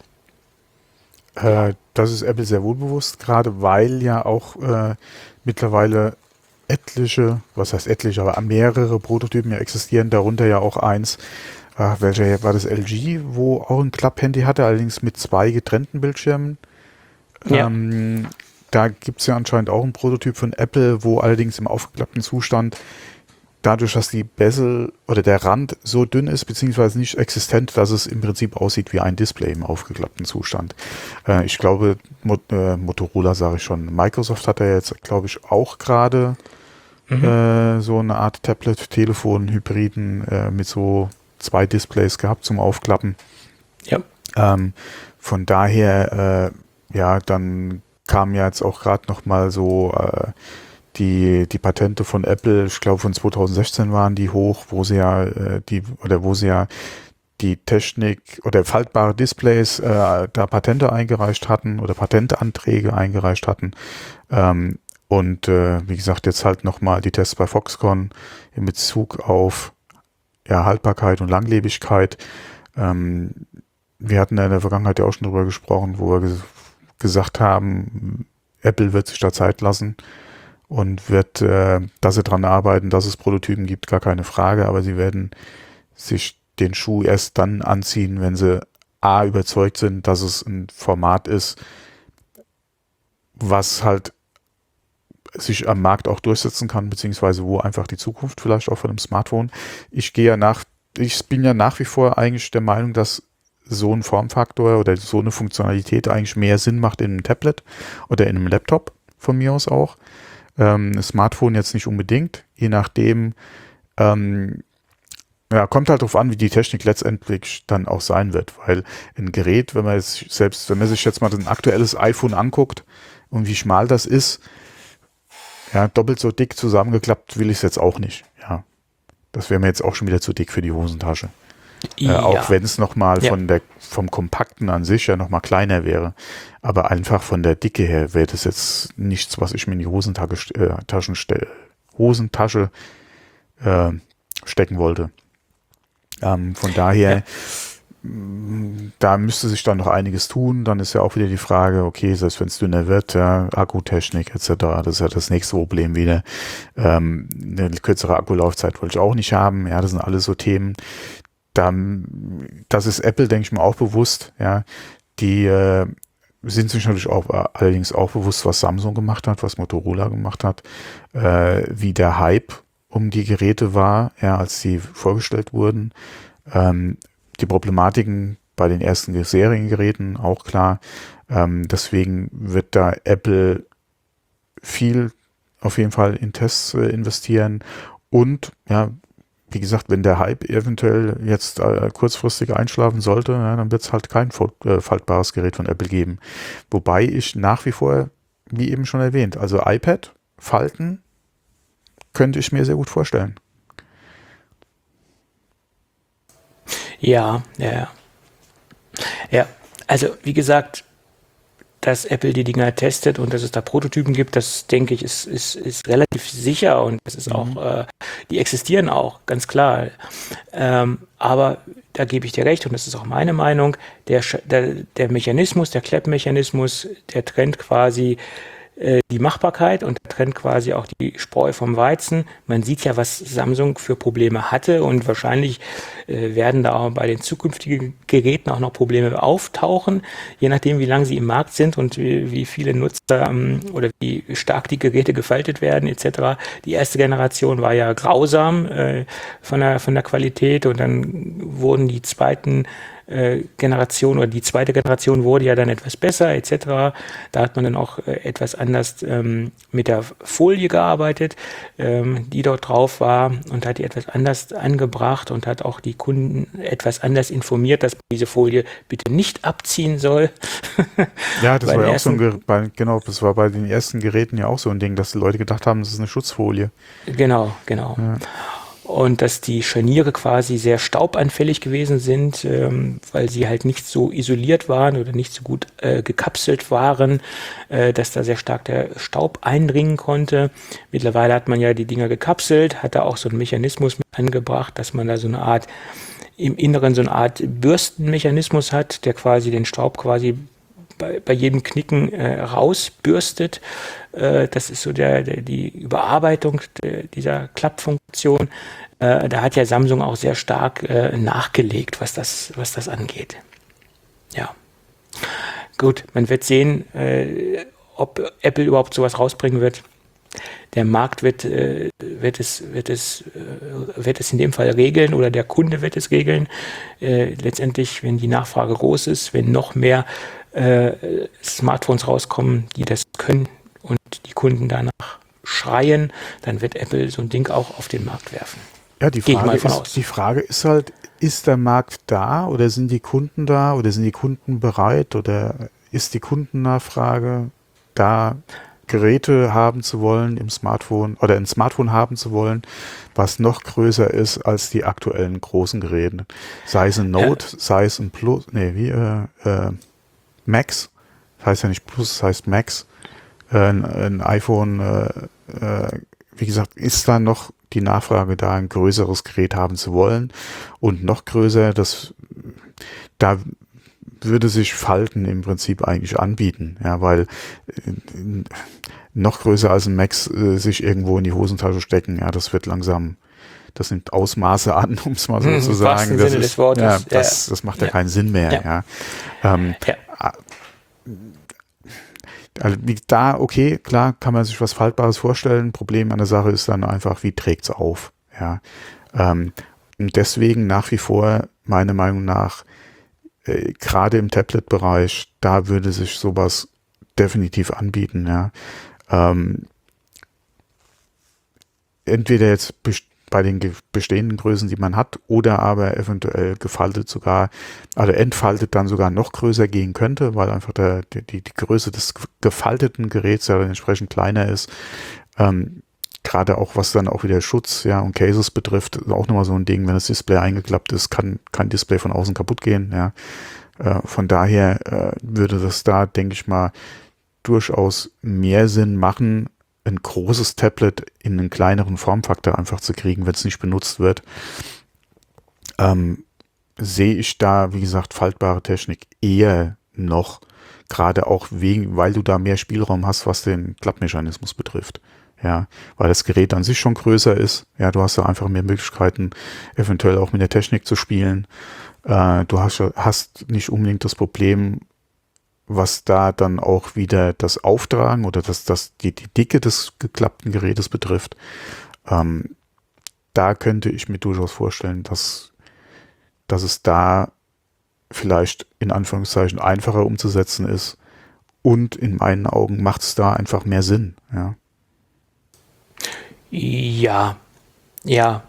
Äh, das ist Apple sehr wohl bewusst, gerade weil ja auch äh, mittlerweile etliche, was heißt etliche, aber mehrere Prototypen ja existieren, darunter ja auch eins, äh, welcher war das, L G, wo auch ein Klapphandy hatte, allerdings mit zwei getrennten Bildschirmen. Ja. Ähm, da gibt es ja anscheinend auch einen Prototyp von Apple, wo allerdings im aufgeklappten Zustand, dadurch, dass die Bezel oder der Rand so dünn ist, beziehungsweise nicht existent, dass es im Prinzip aussieht wie ein Display im aufgeklappten Zustand. Äh, ich glaube, Mo äh, Motorola sage ich schon, Microsoft hat ja jetzt, glaube ich, auch gerade mhm. äh, so eine Art Tablet-Telefon-Hybriden äh, mit so zwei Displays gehabt zum Aufklappen. Ja. Ähm, von daher, äh, ja, dann kam ja jetzt auch gerade noch mal so äh, die, die Patente von Apple, ich glaube von zwanzig sechzehn waren die hoch, wo sie ja äh, die oder wo sie ja die Technik oder faltbare Displays äh, da Patente eingereicht hatten oder Patentanträge eingereicht hatten. Ähm, und äh, wie gesagt, jetzt halt nochmal die Tests bei Foxconn in Bezug auf ja, Haltbarkeit und Langlebigkeit. Ähm, wir hatten ja in der Vergangenheit ja auch schon drüber gesprochen, wo wir ges gesagt haben, Apple wird sich da Zeit lassen und wird, äh, dass sie dran arbeiten, dass es Prototypen gibt, gar keine Frage, aber sie werden sich den Schuh erst dann anziehen, wenn sie A, überzeugt sind, dass es ein Format ist, was halt sich am Markt auch durchsetzen kann, beziehungsweise wo einfach die Zukunft vielleicht auch von einem Smartphone. Ich gehe ja nach, ich bin ja nach wie vor eigentlich der Meinung, dass so ein Formfaktor oder so eine Funktionalität eigentlich mehr Sinn macht in einem Tablet oder in einem Laptop, von mir aus auch. Ähm, ein Smartphone jetzt nicht unbedingt, je nachdem, ähm, ja, kommt halt darauf an, wie die Technik letztendlich dann auch sein wird, weil ein Gerät, wenn man jetzt selbst, wenn man sich jetzt mal ein aktuelles iPhone anguckt und wie schmal das ist, ja, doppelt so dick zusammengeklappt will ich es jetzt auch nicht, ja. Das wäre mir jetzt auch schon wieder zu dick für die Hosentasche. Ja. Äh, auch wenn es nochmal ja. von der, vom Kompakten an sich ja nochmal kleiner wäre. Aber einfach von der Dicke her wäre das jetzt nichts, was ich mir in die Hosentasche, äh, Taschen, Hosentasche äh, stecken wollte. Ähm, von daher, ja. Da müsste sich dann noch einiges tun. Dann ist ja auch wieder die Frage, okay, selbst wenn es dünner wird, ja, Akkutechnik et cetera, das ist ja das nächste Problem wieder. Ähm, eine kürzere Akkulaufzeit wollte ich auch nicht haben. Ja, das sind alles so Themen. Dann, das ist Apple, denke ich mal, auch bewusst. Ja, die äh, sind sich natürlich auch äh, allerdings auch bewusst, was Samsung gemacht hat, was Motorola gemacht hat, äh, wie der Hype um die Geräte war, ja, als sie vorgestellt wurden. Ähm, die Problematiken bei den ersten Seriengeräten auch klar. Ähm, deswegen wird da Apple viel auf jeden Fall in Tests äh, investieren und ja, wie gesagt, wenn der Hype eventuell jetzt äh, kurzfristig einschlafen sollte, ja, dann wird es halt kein äh, faltbares Gerät von Apple geben. Wobei ich nach wie vor, wie eben schon erwähnt, also iPad, Falten, könnte ich mir sehr gut vorstellen. Ja, ja, ja. Ja, also wie gesagt, dass Apple die Dinger testet und dass es da Prototypen gibt, das denke ich, ist, ist, ist relativ sicher und das ist auch, Mhm. äh, die existieren auch, ganz klar. Ähm, aber da gebe ich dir recht und das ist auch meine Meinung, der, Sch- der, der Mechanismus, der Kleppmechanismus, der trennt quasi äh, die Machbarkeit und der trennt quasi auch die Spreu vom Weizen. Man sieht ja, was Samsung für Probleme hatte und wahrscheinlich äh, werden da auch bei den zukünftigen Geräten auch noch Probleme auftauchen, je nachdem, wie lange sie im Markt sind und wie, wie viele Nutzer ähm, oder wie stark die Geräte gefaltet werden et cetera. Die erste Generation war ja grausam äh, von der, von der Qualität und dann wurden die zweiten äh, Generation oder die zweite Generation wurde ja dann etwas besser et cetera. Da hat man dann auch äh, etwas anders ähm, mit der Folie gearbeitet, ähm, die dort drauf war und hat die etwas anders angebracht und hat auch die Kunden etwas anders informiert, dass man diese Folie bitte nicht abziehen soll. Ja, das Bei war den ja auch so ein, ersten, Ger- bei, genau, das war bei den ersten Geräten ja auch so ein Ding, dass die Leute gedacht haben, das ist eine Schutzfolie. genau, genau. Ja, Und dass die Scharniere quasi sehr staubanfällig gewesen sind, ähm, weil sie halt nicht so isoliert waren oder nicht so gut äh, gekapselt waren, äh, dass da sehr stark der Staub eindringen konnte. Mittlerweile hat man ja die Dinger gekapselt, hat da auch so einen Mechanismus mit angebracht, dass man da so eine Art, im Inneren so eine Art Bürstenmechanismus hat, der quasi den Staub quasi bei, bei jedem Knicken äh, rausbürstet. Äh, das ist so der, der, die Überarbeitung der, dieser Klappfunktion. Äh, da hat ja Samsung auch sehr stark äh, nachgelegt, was das, was das angeht. Ja, gut, man wird sehen, äh, ob Apple überhaupt sowas rausbringen wird. Der Markt wird, äh, wird, es, wird, es, äh, wird es in dem Fall regeln oder der Kunde wird es regeln. Äh, letztendlich, wenn die Nachfrage groß ist, wenn noch mehr äh, Smartphones rauskommen, die das können und die Kunden danach schreien, dann wird Apple so ein Ding auch auf den Markt werfen. ja die, Gehe ich Frage mal von ist, aus. die Frage ist halt, ist der Markt da oder sind die Kunden da oder sind die Kunden bereit oder ist die Kundennachfrage da, Geräte haben zu wollen im Smartphone oder ein Smartphone haben zu wollen, was noch größer ist als die aktuellen großen Geräte. Sei es ein Note, Ja, sei es ein Plus, nee, wie, äh, äh, Max, das heißt ja nicht Plus, das heißt Max, äh, ein, ein iPhone, äh, äh, wie gesagt, ist da noch die Nachfrage da, ein größeres Gerät haben zu wollen und noch größer, das, da würde sich Falten im Prinzip eigentlich anbieten, ja, weil äh, noch größer als ein Max äh, sich irgendwo in die Hosentasche stecken, ja, das wird langsam, das nimmt Ausmaße an, um es mal so hm, zu im sagen. wahrsten Das Sinne des ist, ja, Wortes. Ja, das, das macht ja ja, keinen Sinn mehr, ja, ja. Ähm, ja. also wie da, okay, klar, kann man sich was Faltbares vorstellen. Problem an der Sache ist dann einfach, wie trägt's auf, ja. Ähm, und deswegen nach wie vor, meiner Meinung nach, äh, gerade im Tablet-Bereich, da würde sich sowas definitiv anbieten, ja. Ähm, entweder jetzt best- bei den ge- bestehenden Größen, die man hat, oder aber eventuell gefaltet sogar, also entfaltet dann sogar noch größer gehen könnte, weil einfach der, die, die die Größe des gefalteten Geräts ja dann entsprechend kleiner ist. Ähm, Gerade auch was dann auch wieder Schutz, ja, und Cases betrifft, ist auch nochmal so ein Ding, wenn das Display eingeklappt ist, kann kein Display von außen kaputt gehen, ja. Äh, von daher äh, würde das da, denke ich mal, durchaus mehr Sinn machen, ein großes Tablet in einen kleineren Formfaktor einfach zu kriegen, wenn es nicht benutzt wird. Ähm, sehe ich da, wie gesagt, faltbare Technik eher noch, gerade auch wegen, weil du da mehr Spielraum hast, was den Klappmechanismus betrifft. Ja, weil das Gerät an sich schon größer ist. Ja, du hast da einfach mehr Möglichkeiten, eventuell auch mit der Technik zu spielen. Äh, du hast, hast nicht unbedingt das Problem, was da dann auch wieder das Auftragen oder das, das, die, die Dicke des geklappten Gerätes betrifft. Ähm, da könnte ich mir durchaus vorstellen, dass, dass es da vielleicht in Anführungszeichen einfacher umzusetzen ist Und in meinen Augen macht es da einfach mehr Sinn. Ja, Ja, ja.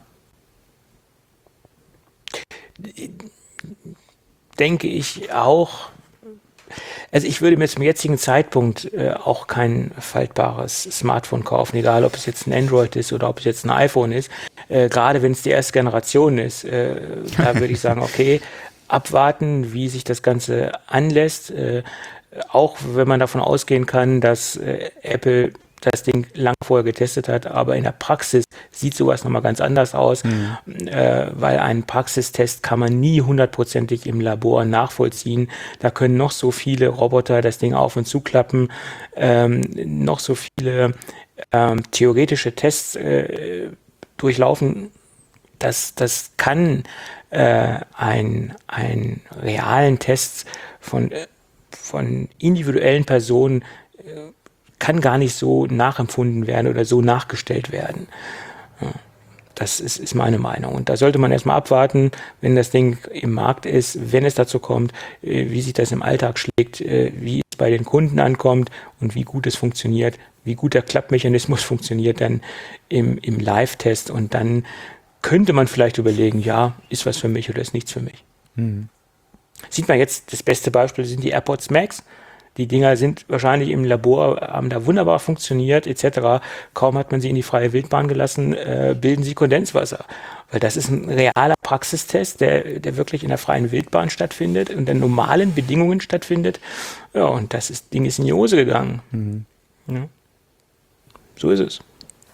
Denke ich auch. Also ich würde mir zum jetzigen Zeitpunkt äh, auch kein faltbares Smartphone kaufen, egal ob es jetzt ein Android ist oder ob es jetzt ein iPhone ist. Äh, gerade wenn es die erste Generation ist, äh, da würde ich sagen, okay, abwarten, wie sich das Ganze anlässt. Äh, auch wenn man davon ausgehen kann, dass äh, Apple das Ding lang vorher getestet hat, aber in der Praxis sieht sowas nochmal ganz anders aus, mhm. äh, weil einen Praxistest kann man nie hundertprozentig im Labor nachvollziehen. Da können noch so viele Roboter das Ding auf und zuklappen, ähm, noch so viele ähm, theoretische Tests äh, durchlaufen. Das, das kann äh, ein, ein realen Test von, von individuellen Personen äh, kann gar nicht so nachempfunden werden oder so nachgestellt werden. Ja, das ist, ist meine Meinung. Und da sollte man erstmal abwarten, wenn das Ding im Markt ist, wenn es dazu kommt, wie sich das im Alltag schlägt, wie es bei den Kunden ankommt und wie gut es funktioniert, wie gut der Klappmechanismus funktioniert dann im, im Live-Test. Und dann könnte man vielleicht überlegen, ja, ist was für mich oder ist nichts für mich. Mhm. Sieht man jetzt, das beste Beispiel sind die AirPods Max. Die Dinger sind wahrscheinlich im Labor, haben da wunderbar funktioniert, et cetera. Kaum hat man sie in die freie Wildbahn gelassen, äh, bilden sie Kondenswasser. Weil das ist ein realer Praxistest, der, der wirklich in der freien Wildbahn stattfindet, unter normalen Bedingungen stattfindet. Ja, und das ist, Ding ist in die Hose gegangen. Mhm. Ja. So ist es.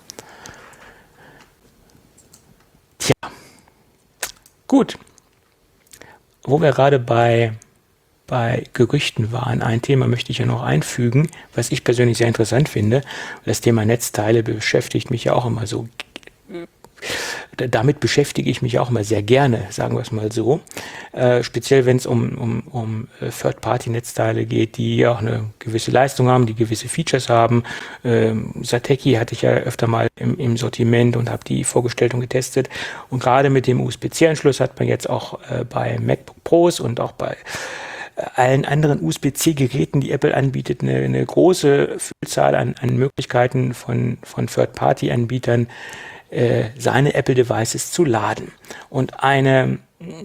Tja. Gut. Wo wir gerade bei bei Gerüchten waren. Ein Thema möchte ich ja noch einfügen, was ich persönlich sehr interessant finde. Das Thema Netzteile beschäftigt mich ja auch immer so. Damit beschäftige ich mich auch immer sehr gerne, sagen wir es mal so. Äh, speziell wenn es um, um, um Third-Party-Netzteile geht, die auch eine gewisse Leistung haben, die gewisse Features haben. Ähm, Satechi hatte ich ja öfter mal im, im Sortiment und habe die vorgestellt und getestet. Und gerade mit dem U S B C Anschluss hat man jetzt auch äh, bei MacBook Pros und auch bei allen anderen U S B C Geräten, die Apple anbietet, eine, eine große Vielzahl an, an Möglichkeiten von, von Third-Party-Anbietern, äh, seine Apple-Devices zu laden. Und eine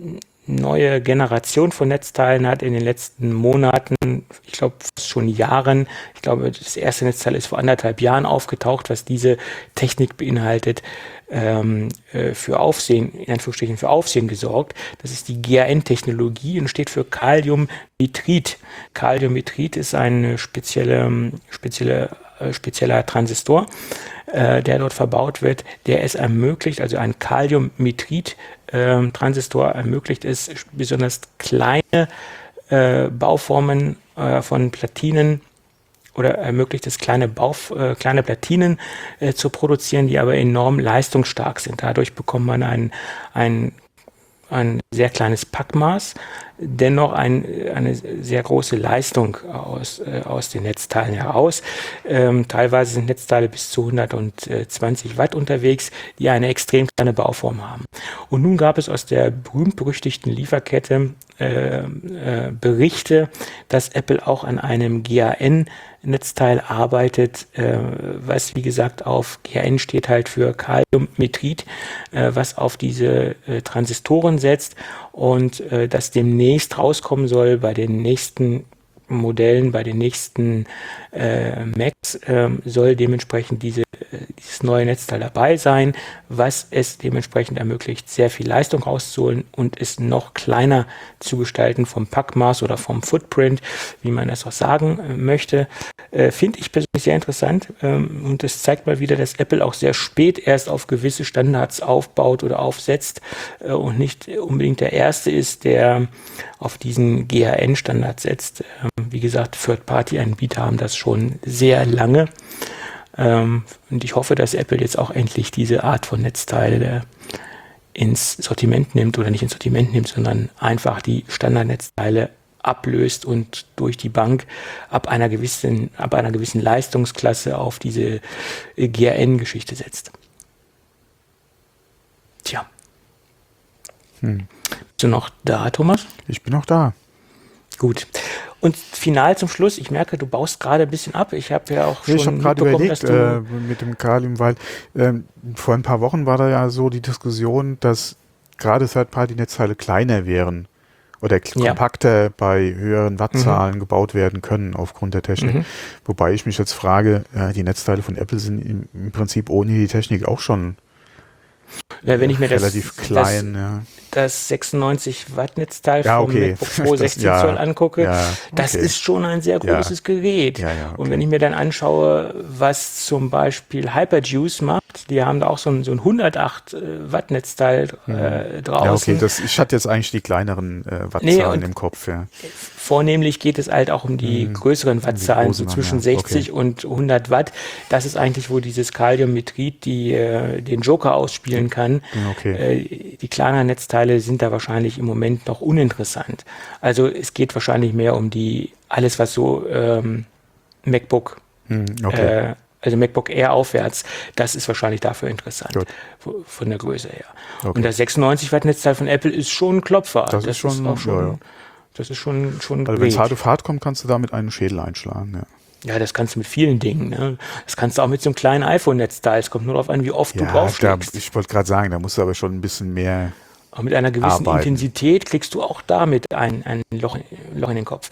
neue Generation von Netzteilen hat in den letzten Monaten, ich glaube schon Jahren, ich glaube das erste Netzteil ist vor anderthalb Jahren aufgetaucht, was diese Technik beinhaltet, ähm, äh, für Aufsehen, in Anführungsstrichen für Aufsehen gesorgt. Das ist die G A N-Technologie und steht für Kaliumnitrid. Kaliumnitrid ist ein spezielle, spezielle, äh, spezieller Transistor, äh, der dort verbaut wird, der es ermöglicht, also ein Kaliumnitrid äh, Transistor ermöglicht es, besonders kleine äh, Bauformen äh, von Platinen oder ermöglicht es, kleine, Bauf, äh, kleine Platinen äh, zu produzieren, die aber enorm leistungsstark sind. Dadurch bekommt man ein, ein, ein sehr kleines Packmaß, dennoch ein, eine sehr große Leistung aus, äh, aus den Netzteilen heraus. Ähm, teilweise sind Netzteile bis zu hundertzwanzig Watt unterwegs, die eine extrem kleine Bauform haben. Und nun gab es aus der berühmt-berüchtigten Lieferkette äh, äh, Berichte, dass Apple auch an einem G A N-Netzteil arbeitet, äh, was wie gesagt auf G A N steht halt für Kaliumnitrid, äh, was auf diese äh, Transistoren setzt und äh, das demnächst rauskommen soll bei den nächsten Modellen, bei den nächsten äh, Macs, äh, soll dementsprechend diese, äh, dieses neue Netzteil dabei sein, was es dementsprechend ermöglicht, sehr viel Leistung rauszuholen und es noch kleiner zu gestalten vom Packmaß oder vom Footprint, wie man das auch sagen äh, möchte. Äh, Finde ich persönlich sehr interessant ähm, und es zeigt mal wieder, dass Apple auch sehr spät erst auf gewisse Standards aufbaut oder aufsetzt äh, und nicht unbedingt der Erste ist, der auf diesen G A N-Standard setzt. Ähm, wie gesagt, Third-Party-Anbieter haben das schon sehr lange ähm, und ich hoffe, dass Apple jetzt auch endlich diese Art von Netzteile ins Sortiment nimmt oder nicht ins Sortiment nimmt, sondern einfach die Standardnetzteile ablöst und durch die Bank ab einer gewissen, ab einer gewissen Leistungsklasse auf diese G A N-Geschichte setzt. Tja. Hm. Bist du noch da, Thomas? Ich bin noch da. Gut. Und final zum Schluss, ich merke, du baust gerade ein bisschen ab. Ich habe ja auch schon ich habe gerade mitbekommen, überlegt dass du äh, mit dem Kalium, weil ähm, vor ein paar Wochen war da ja so die Diskussion, dass gerade Third-Party-Netzteile kleiner wären oder k- Ja. kompakter bei höheren Wattzahlen Mhm. gebaut werden können aufgrund der Technik. Mhm. Wobei ich mich jetzt frage, äh, die Netzteile von Apple sind im, im Prinzip ohne die Technik auch schon Ja, wenn ich mir das, relativ das, klein. ja. das sechsundneunzig Watt Netzteil Ja, vom okay. MacBook Pro Das- sechzehn ja, Zoll angucke, ja, das okay. ist schon ein sehr Ja. großes Gerät. Ja, ja, Und okay. wenn ich mir dann anschaue, was zum Beispiel Hyperjuice macht, die haben da auch so ein, so ein hundertacht Watt Netzteil äh, draußen. Ja, okay, das, ich hatte jetzt eigentlich die kleineren äh, Wattzahlen Nee, und- im Kopf. Ja. Vornehmlich geht es halt auch um die Mhm. größeren Wattzahlen, so großen zwischen dann, ja. sechzig und hundert Watt. Das ist eigentlich, wo dieses Kaliumnitrid die, äh, den Joker ausspielen kann. Okay. Äh, die kleineren Netzteile sind da wahrscheinlich im Moment noch uninteressant. Also es geht wahrscheinlich mehr um die, alles was so ähm, MacBook, Hm, okay. äh, also MacBook Air aufwärts, das ist wahrscheinlich dafür interessant, Gut. v- von der Größe her. Okay. Und das sechsundneunzig Watt Netzteil von Apple ist schon ein Klopfer. Das ist schon- auch schon, ja, ja. das ist schon, schon Also wenn es Gerät. hart auf hart kommt, kannst du damit einen Schädel einschlagen. Ja, Ja, das kannst du mit vielen Dingen. Ne? Das kannst du auch mit so einem kleinen iPhone-Netzteil. Es kommt nur darauf an, wie oft du ja da, draufschlägst. ich wollte gerade sagen, da musst du aber schon ein bisschen mehr. Aber mit einer gewissen arbeiten. Intensität kriegst du auch damit ein, ein Loch, Loch in den Kopf.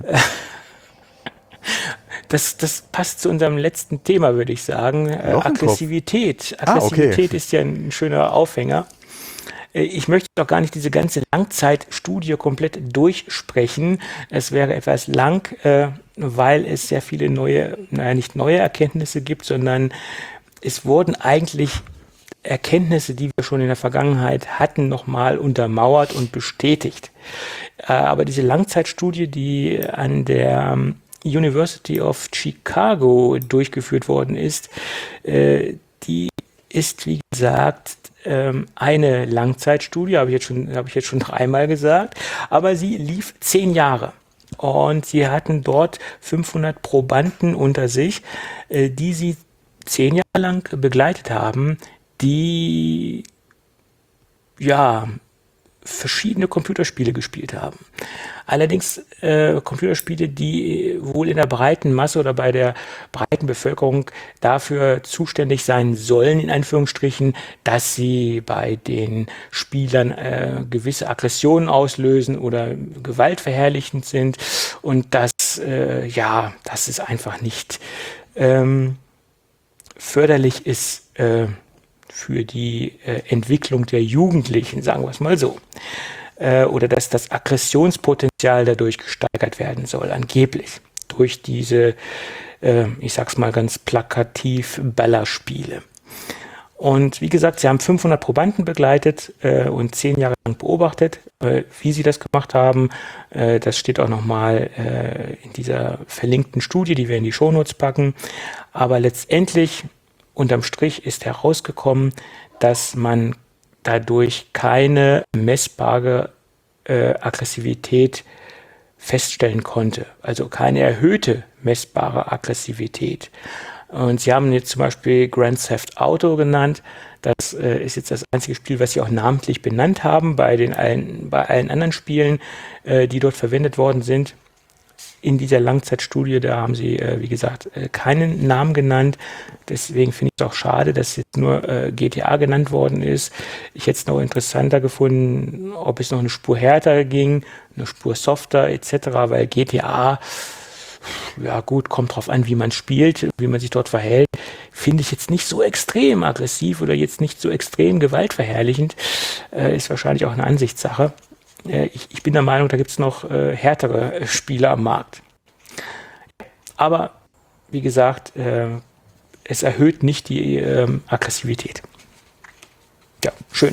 Das, das passt zu unserem letzten Thema, würde ich sagen. Äh, Loch im Kopf? Aggressivität. Ah, okay. Aggressivität ist ja ein schöner Aufhänger. Äh, Ich möchte doch gar nicht diese ganze Langzeitstudie komplett durchsprechen. Es wäre etwas lang, äh, weil es sehr viele neue, naja, nicht neue Erkenntnisse gibt, sondern es wurden eigentlich Erkenntnisse, die wir schon in der Vergangenheit hatten, nochmal untermauert und bestätigt. Äh, Aber diese Langzeitstudie, die an der ähm, University of Chicago durchgeführt worden ist, äh, die ist, wie gesagt, ähm, eine Langzeitstudie, habe ich jetzt schon, habe ich jetzt schon dreimal gesagt, aber sie lief zehn Jahre. Und sie hatten dort fünfhundert Probanden unter sich, äh, die sie zehn Jahre lang begleitet haben, die ja verschiedene Computerspiele gespielt haben. Allerdings äh, Computerspiele, die wohl in der breiten Masse oder bei der breiten Bevölkerung dafür zuständig sein sollen, in Anführungsstrichen, dass sie bei den Spielern äh, gewisse Aggressionen auslösen oder gewaltverherrlichend sind. Und das, äh, ja, das ist einfach nicht ähm, förderlich ist äh, für die äh, Entwicklung der Jugendlichen, sagen wir es mal so. Äh, oder dass das Aggressionspotenzial dadurch gesteigert werden soll, angeblich. Durch diese, äh, ich sag's mal ganz plakativ, Ballerspiele. Und wie gesagt, sie haben fünfhundert Probanden begleitet äh, und zehn Jahre lang beobachtet. Äh, wie sie das gemacht haben, äh, das steht auch nochmal äh, in dieser verlinkten Studie, die wir in die Shownotes packen. Aber letztendlich, unterm Strich, ist herausgekommen, dass man dadurch keine messbare äh, Aggressivität feststellen konnte. Also keine erhöhte messbare Aggressivität. Und sie haben jetzt zum Beispiel Grand Theft Auto genannt. Das äh, ist jetzt das einzige Spiel, was sie auch namentlich benannt haben bei den allen, bei allen anderen Spielen, äh, die dort verwendet worden sind. In dieser Langzeitstudie, da haben sie, äh, wie gesagt, äh, keinen Namen genannt. Deswegen finde ich es auch schade, dass jetzt nur äh, G T A genannt worden ist. Ich hätte es noch interessanter gefunden, ob es noch eine Spur härter ging, eine Spur softer et cetera, weil G T A, ja gut, kommt drauf an, wie man spielt, wie man sich dort verhält. Finde ich jetzt nicht so extrem aggressiv oder jetzt nicht so extrem gewaltverherrlichend. Äh, ist wahrscheinlich auch eine Ansichtssache. Ich, ich bin der Meinung, da gibt es noch äh, härtere Spiele am Markt. Aber wie gesagt, äh, es erhöht nicht die äh, Aggressivität. Ja, schön.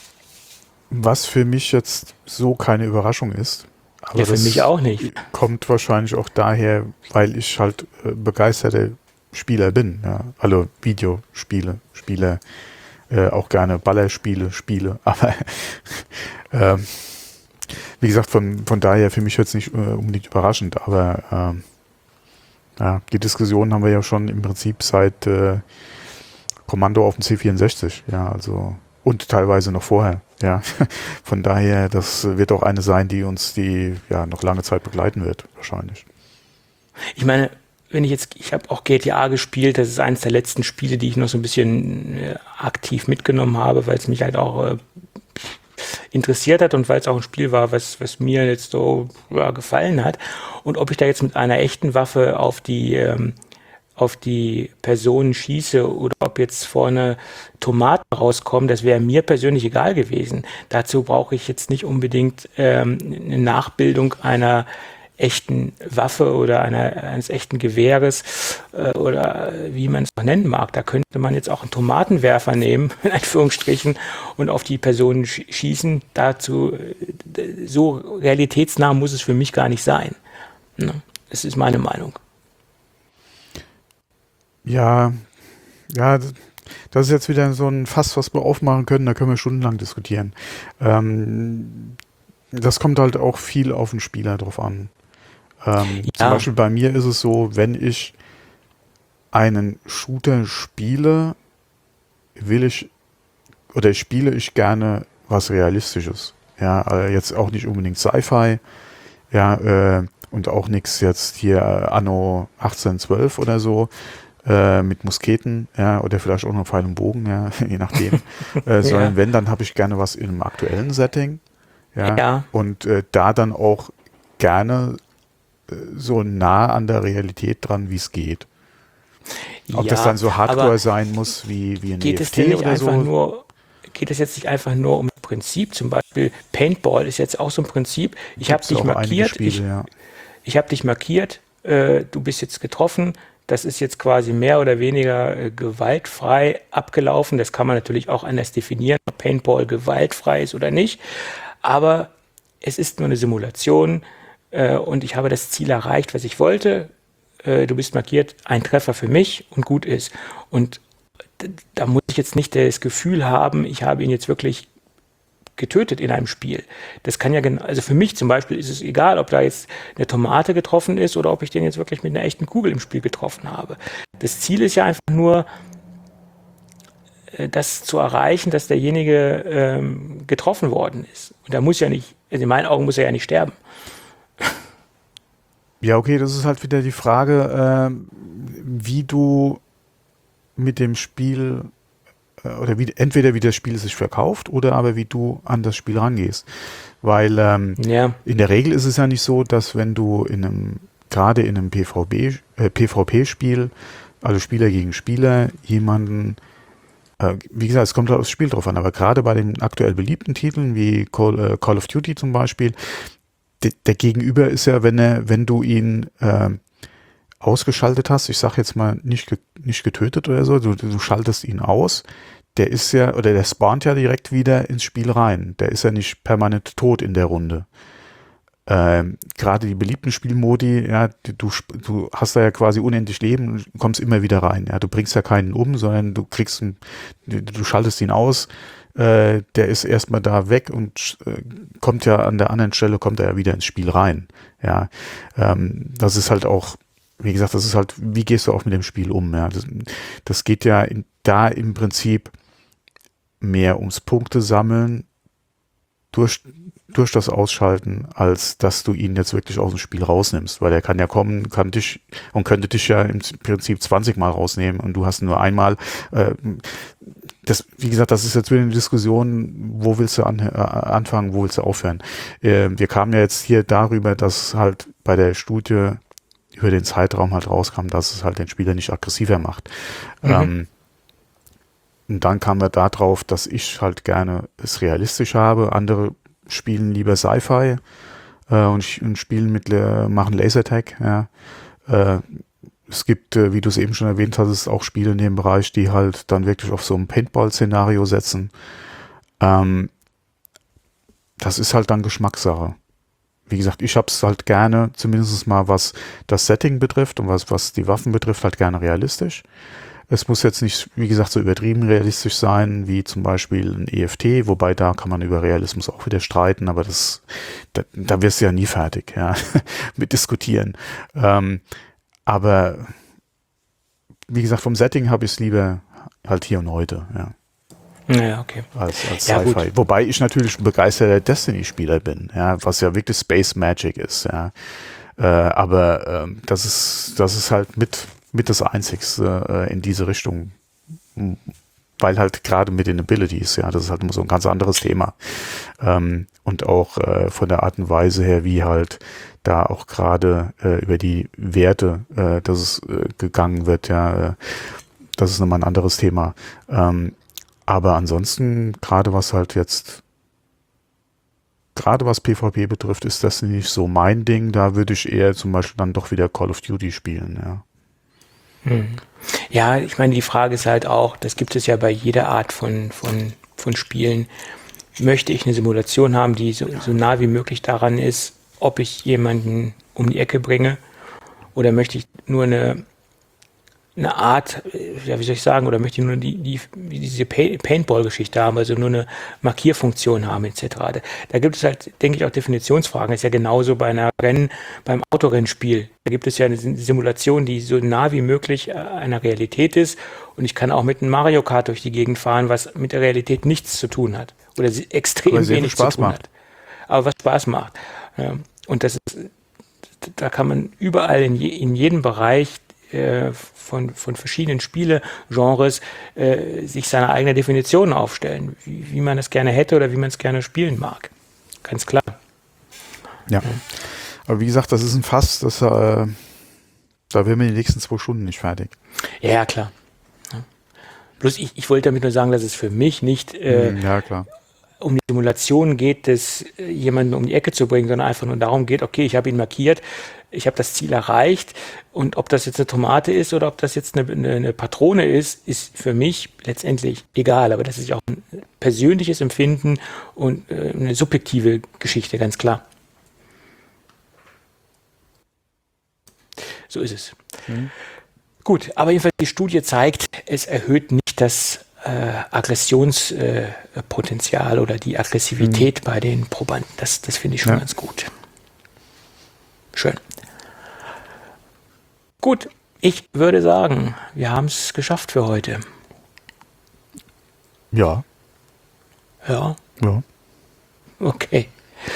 Was für mich jetzt so keine Überraschung ist. Aber Ja, für das mich auch nicht. Kommt wahrscheinlich auch daher, weil ich halt äh, begeisterter Spieler bin. Ja. Also Videospiele, Spieler, äh, auch gerne Ballerspiele, Spiele. Aber ähm, wie gesagt, von, von daher für mich jetzt nicht äh, unbedingt überraschend, aber ähm, ja, die Diskussion haben wir ja schon im Prinzip seit äh, Kommando auf dem C vierundsechzig, ja, also Und teilweise noch vorher, ja. Von daher, das wird auch eine sein, die uns die ja noch lange Zeit begleiten wird, wahrscheinlich. Ich meine, wenn ich jetzt, ich habe auch G T A gespielt, das ist eines der letzten Spiele, die ich noch so ein bisschen äh, aktiv mitgenommen habe, weil es mich halt auch äh, interessiert hat und weil es auch ein Spiel war, was, was mir jetzt so ja, gefallen hat. Und ob ich da jetzt mit einer echten Waffe auf die ähm, auf die Personen schieße oder ob jetzt vorne Tomaten rauskommen, das wäre mir persönlich egal gewesen. Dazu brauche ich jetzt nicht unbedingt ähm, eine Nachbildung einer echten Waffe oder einer, eines echten Gewehres äh, oder wie man es noch nennen mag. Da könnte man jetzt auch einen Tomatenwerfer nehmen, in Anführungsstrichen, und auf die Personen sch- schießen. Dazu, äh, so realitätsnah muss es für mich gar nicht sein. Ne? Das ist meine Meinung. Ja, ja, das ist jetzt wieder so ein Fass, was wir aufmachen können, da können wir stundenlang diskutieren. Ähm, das kommt halt auch viel auf den Spieler drauf an. Ähm, ja. Zum Beispiel bei mir ist es so, wenn ich einen Shooter spiele, will ich, oder spiele ich gerne was Realistisches. Ja, also jetzt auch nicht unbedingt Sci-Fi, ja, äh, und auch nichts jetzt hier äh, Anno achtzehnhundertzwölf oder so, Äh, mit Musketen, ja, oder vielleicht auch noch Pfeil und Bogen, ja, je nachdem. äh, sondern ja. wenn, dann habe ich gerne was in einem aktuellen Setting, ja, ja. und äh, da dann auch gerne äh, so nah an der Realität dran, wie es geht. Ob ja, das dann so Hardcore sein muss, wie, wie ein geht E F T es denn nicht oder einfach so. Nur, geht es jetzt nicht einfach nur um Prinzip? Zum Beispiel Paintball ist jetzt auch so ein Prinzip. Ich habe dich markiert, Spiele, ich, ja. ich habe dich markiert, äh, du bist jetzt getroffen. Das ist jetzt quasi mehr oder weniger äh, gewaltfrei abgelaufen. Das kann man natürlich auch anders definieren, ob Paintball gewaltfrei ist oder nicht. Aber es ist nur eine Simulation äh, und ich habe das Ziel erreicht, was ich wollte. Äh, du bist markiert, ein Treffer für mich und gut ist. Und d- da muss ich jetzt nicht das Gefühl haben, ich habe ihn jetzt wirklich getötet in einem Spiel. Das kann ja genau, also für mich zum Beispiel ist es egal, ob da jetzt eine Tomate getroffen ist oder ob ich den jetzt wirklich mit einer echten Kugel im Spiel getroffen habe. Das Ziel ist ja einfach nur, das zu erreichen, dass derjenige ähm, getroffen worden ist. Und da muss ja nicht, also in meinen Augen muss er ja nicht sterben. Ja, okay, das ist halt wieder die Frage, äh, wie du mit dem Spiel oder wie, entweder wie das Spiel sich verkauft oder aber wie du an das Spiel rangehst. Weil ähm, ja. in der Regel ist es ja nicht so, dass wenn du in einem, gerade in einem PvP, äh, PvP-Spiel, also Spieler gegen Spieler, jemanden, äh, wie gesagt, es kommt aufs Spiel drauf an, aber gerade bei den aktuell beliebten Titeln wie Call, äh, Call of Duty zum Beispiel, de, der Gegenüber ist ja, wenn er, wenn du ihn äh, ausgeschaltet hast, ich sag jetzt mal nicht, ge- nicht getötet oder so, du, du schaltest ihn aus, der ist ja, oder der spawnt ja direkt wieder ins Spiel rein. Der ist ja nicht permanent tot in der Runde. Ähm, gerade die beliebten Spielmodi, ja, du, du hast da ja quasi unendlich Leben und kommst immer wieder rein. Ja, du bringst ja keinen um, sondern du kriegst einen, du, du schaltest ihn aus, äh, der ist erstmal da weg und äh, kommt ja an der anderen Stelle, kommt er ja wieder ins Spiel rein. Ja, ähm, das ist halt auch, wie gesagt, das ist halt, wie gehst du auch mit dem Spiel um? Ja, das, das geht ja in, da im Prinzip mehr ums Punkte sammeln durch, durch das Ausschalten, als dass du ihn jetzt wirklich aus dem Spiel rausnimmst, weil er kann ja kommen, kann dich und könnte dich ja im Prinzip zwanzig Mal rausnehmen und du hast nur einmal. Äh, das, wie gesagt, das ist jetzt wieder eine Diskussion, wo willst du an, äh, anfangen, wo willst du aufhören? Äh, wir kamen ja jetzt hier darüber, dass halt bei der Studie über den Zeitraum halt rauskam, dass es halt den Spieler nicht aggressiver macht. Mhm. Ähm, und dann kam er da drauf, dass ich halt gerne es realistisch habe. Andere spielen lieber Sci-Fi äh, und, und spielen mit, äh, machen Lasertag. Ja. Äh, es gibt, äh, wie du es eben schon erwähnt hast, auch Spiele in dem Bereich, die halt dann wirklich auf so ein Paintball-Szenario setzen. Ähm, das ist halt dann Geschmackssache. Wie gesagt, ich habe es halt gerne, zumindest mal was das Setting betrifft und was, was die Waffen betrifft, halt gerne realistisch. Es muss jetzt nicht, wie gesagt, so übertrieben realistisch sein, wie zum Beispiel ein E F T, wobei da kann man über Realismus auch wieder streiten, aber das, da, da wirst du ja nie fertig, ja, mit diskutieren. Ähm, aber wie gesagt, vom Setting habe ich es lieber halt hier und heute, ja. Ja, okay. Als, als Ja, Sci-Fi. gut. Wobei ich natürlich ein begeisterter Destiny-Spieler bin, ja, was ja wirklich Space Magic ist, ja. Äh, aber ähm, das ist, das ist halt mit, mit das Einzigste äh, in diese Richtung. Weil halt gerade mit den Abilities, ja, das ist halt immer so ein ganz anderes Thema. Ähm, und auch äh, von der Art und Weise her, wie halt da auch gerade äh, über die Werte, äh, dass es äh, gegangen wird, ja, äh, das ist nochmal ein anderes Thema. Ähm, aber ansonsten, gerade was halt jetzt, gerade was PvP betrifft, ist das nicht so mein Ding. Da würde ich eher zum Beispiel dann doch wieder Call of Duty spielen, ja. Hm. Ja, ich meine, die Frage ist halt auch, das gibt es ja bei jeder Art von, von, von Spielen. Möchte ich eine Simulation haben, die so, so nah wie möglich daran ist, ob ich jemanden um die Ecke bringe? Oder möchte ich nur eine, eine Art, ja, wie soll ich sagen, oder möchte ich nur die, die, diese Pay- Paintball-Geschichte haben, also nur eine Markierfunktion haben, et cetera. Da, da gibt es halt, denke ich, auch Definitionsfragen. Das ist ja genauso bei einer Rennen, beim Autorennspiel. Da gibt es ja eine Simulation, die so nah wie möglich einer Realität ist. Und ich kann auch mit einem Mario Kart durch die Gegend fahren, was mit der Realität nichts zu tun hat. Oder extrem Aber sehr viel wenig Spaß zu tun macht. hat. Aber was Spaß macht. Ja. Und das ist, da kann man überall in, je, in jedem Bereich äh, von, von verschiedenen Spielegenres äh, sich seine eigene Definition aufstellen, wie, wie man es gerne hätte oder wie man es gerne spielen mag. Ganz klar. Ja. Aber wie gesagt, das ist ein Fass, das, äh, da werden wir die nächsten zwei Stunden nicht fertig. Ja, ja, klar. Ja. Bloß ich, ich wollte damit nur sagen, dass es für mich nicht äh, Hm, ja, klar. um die Simulation geht, das äh, jemanden um die Ecke zu bringen, sondern einfach nur darum geht, okay, ich habe ihn markiert, ich habe das Ziel erreicht und ob das jetzt eine Tomate ist oder ob das jetzt eine, eine, eine Patrone ist, ist für mich letztendlich egal, aber das ist ja auch ein persönliches Empfinden und äh, eine subjektive Geschichte, ganz klar. So ist es. Mhm. Gut, aber jedenfalls die Studie zeigt, es erhöht nicht das äh, Aggressionspotenzial äh, oder die Aggressivität mhm. bei den Probanden. Das, das finde ich schon ja. ganz gut. Schön. Gut, ich würde sagen, wir haben es geschafft für heute. Ja. Ja. Ja. Okay.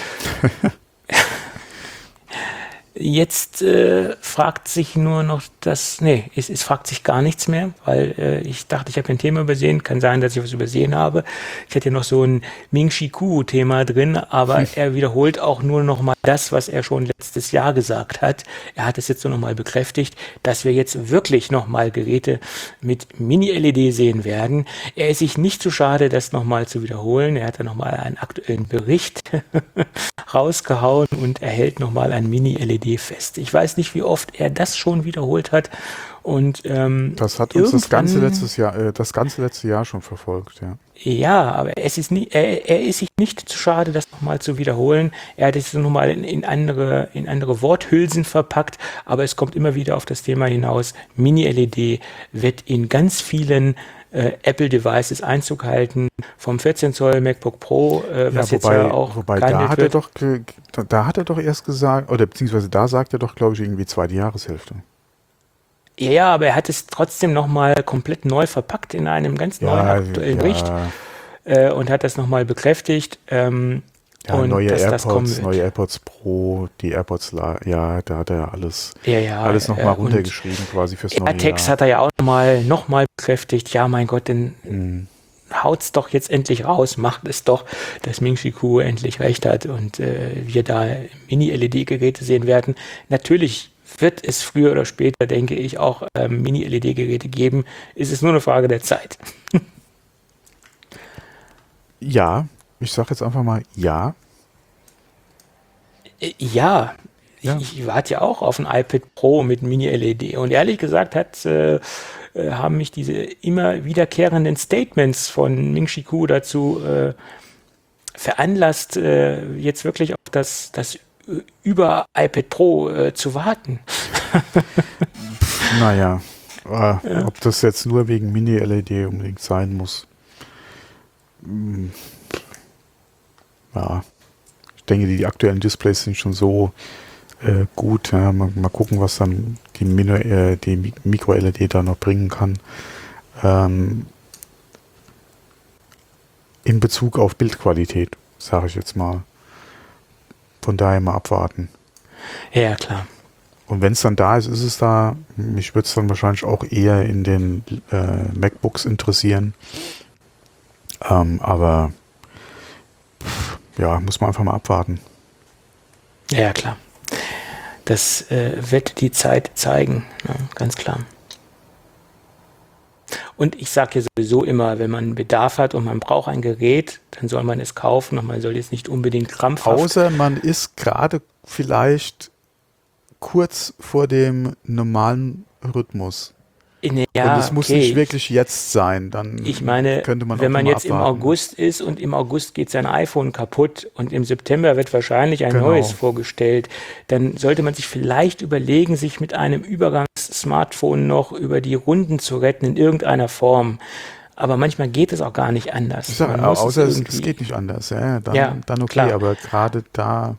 Jetzt äh, fragt sich nur noch das, nee, es, es fragt sich gar nichts mehr, weil äh, ich dachte, ich habe ein Thema übersehen. Kann sein, dass ich was übersehen habe. Ich hatte noch so ein Ming-Chi-Kuo-Thema drin, aber hm. er wiederholt auch nur noch mal das, was er schon letztes Jahr gesagt hat. Er hat es jetzt nur noch mal bekräftigt, dass wir jetzt wirklich noch mal Geräte mit Mini-L E D sehen werden. Er ist sich nicht zu schade, das noch mal zu wiederholen. Er hat dann noch mal einen aktuellen Bericht rausgehauen und erhält noch mal ein Mini-L E D fest. Ich weiß nicht, wie oft er das schon wiederholt hat. Und ähm, das hat uns das ganze letztes Jahr, äh, das ganze letzte Jahr schon verfolgt, ja. Ja, aber es ist nie, er, er ist sich nicht zu schade, das nochmal zu wiederholen. Er hat es nochmal in, in andere, in andere Worthülsen verpackt, aber es kommt immer wieder auf das Thema hinaus. Mini-L E D wird in ganz vielen äh, Apple-Devices Einzug halten, vom vierzehn Zoll MacBook Pro, äh, was ja, wobei, jetzt ja auch wobei da hat wird. er doch, da, da hat er doch erst gesagt, oder beziehungsweise da sagt er doch, glaube ich, irgendwie zweite Jahreshälfte. Ja, ja, aber er hat es trotzdem nochmal komplett neu verpackt in einem ganz Ja, neuen aktuellen ja. Bericht äh, und hat das nochmal bekräftigt. Ähm, ja, und neue dass das kommen AirPods, wird. neue AirPods Pro, die AirPods, ja, da hat er alles, Ja, ja, alles nochmal äh, runtergeschrieben quasi fürs neue AirTags Jahr. hat er ja auch nochmal noch mal bekräftigt. Ja, mein Gott, dann Hm. haut's doch jetzt endlich raus, macht es doch, dass Ming-Chi Kuo endlich recht hat und äh, wir da Mini-L E D-Geräte sehen werden. Natürlich wird es früher oder später, denke ich, auch ähm, Mini-L E D-Geräte geben. Es ist nur eine Frage der Zeit. Ja, ich sage jetzt einfach mal ja. Äh, ja, Ja. Ich, ich warte ja auch auf ein iPad Pro mit Mini-L E D und ehrlich gesagt hat, äh, äh, haben mich diese immer wiederkehrenden Statements von Ming-Chi Kuo dazu äh, veranlasst, äh, jetzt wirklich auf das, das über iPad Pro äh, zu warten. Naja, äh, Ja. ob das jetzt nur wegen Mini-L E D unbedingt sein muss. Hm. Ja, ich denke, die, die aktuellen Displays sind schon so äh, gut. Ja. Mal, mal gucken, was dann die, Mino, äh, die Micro-L E D da noch bringen kann. Ähm, in Bezug auf Bildqualität, sage ich jetzt mal. Von daher mal abwarten. Ja, klar. Und wenn es dann da ist, ist es da. Mich würde es dann wahrscheinlich auch eher in den äh, MacBooks interessieren. Ähm, aber pff, ja, muss man einfach mal abwarten. Ja, klar. Das äh, wird die Zeit zeigen, ne? Ganz klar. Und ich sage ja sowieso immer, wenn man Bedarf hat und man braucht ein Gerät, dann soll man es kaufen und man soll jetzt nicht unbedingt krampfhaft... Außer man ist gerade vielleicht kurz vor dem normalen Rhythmus. In, ja, und es muss okay. nicht wirklich jetzt sein. Dann Ich meine, könnte man wenn auch man mal jetzt abwarten. im August ist und im August geht sein iPhone kaputt und im September wird wahrscheinlich ein Genau. neues vorgestellt, dann sollte man sich vielleicht überlegen, sich mit einem Übergangs-Smartphone noch über die Runden zu retten in irgendeiner Form. Aber manchmal geht es auch gar nicht anders. Ich sag, Man muss außer es, irgendwie- es geht nicht anders. Ja, dann, Ja, dann okay, klar. aber gerade da...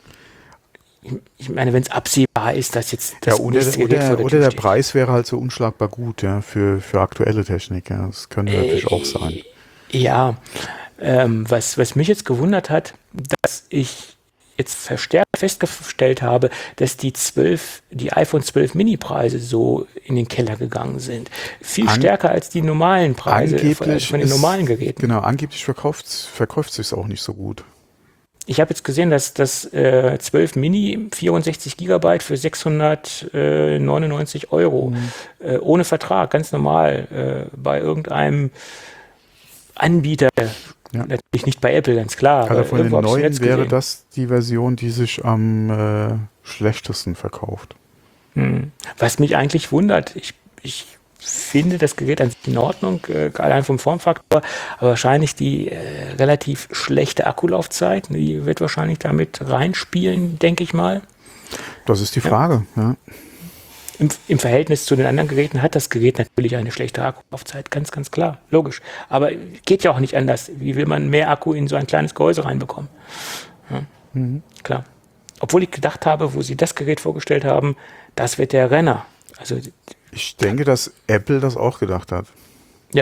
Ich meine, wenn es absehbar ist, dass jetzt Ja, das oder, nächste Gerät vor oder, der oder Tür der steht. Preis wäre halt so unschlagbar gut, ja, für, für aktuelle Technik. Ja. Das könnte natürlich auch sein. Ja, ähm, was, was mich jetzt gewundert hat, dass ich jetzt verstärkt festgestellt habe, dass die zwölf, die iPhone zwölf Mini-Preise so in den Keller gegangen sind. Viel An- stärker als die normalen Preise von, Angeblich von den ist- normalen Geräten. Genau, angeblich verkauft verkauft sich auch nicht so gut. Ich habe jetzt gesehen, dass das äh, zwölf Mini vierundsechzig Gigabyte für sechshundertneunundneunzig Euro äh, ohne Vertrag, ganz normal, äh, bei irgendeinem Anbieter, Ja. natürlich nicht bei Apple, ganz klar. Also aber von den irgendwo hab ich's im neuen Netz wäre gesehen. das die Version, die sich am äh, schlechtesten verkauft. Hm. Was mich eigentlich wundert, ich, ich finde das Gerät an sich in Ordnung, äh, allein vom Formfaktor, aber wahrscheinlich die äh, relativ schlechte Akkulaufzeit, die wird wahrscheinlich damit reinspielen, denke ich mal. Das ist die Frage. Ja. Im, Im Verhältnis zu den anderen Geräten hat das Gerät natürlich eine schlechte Akkulaufzeit, ganz, ganz klar, logisch. Aber geht ja auch nicht anders. Wie will man mehr Akku in so ein kleines Gehäuse reinbekommen? Ja, Mhm. klar. Obwohl ich gedacht habe, wo sie das Gerät vorgestellt haben, das wird der Renner. Also, Ich denke, dass Apple das auch gedacht hat. ja,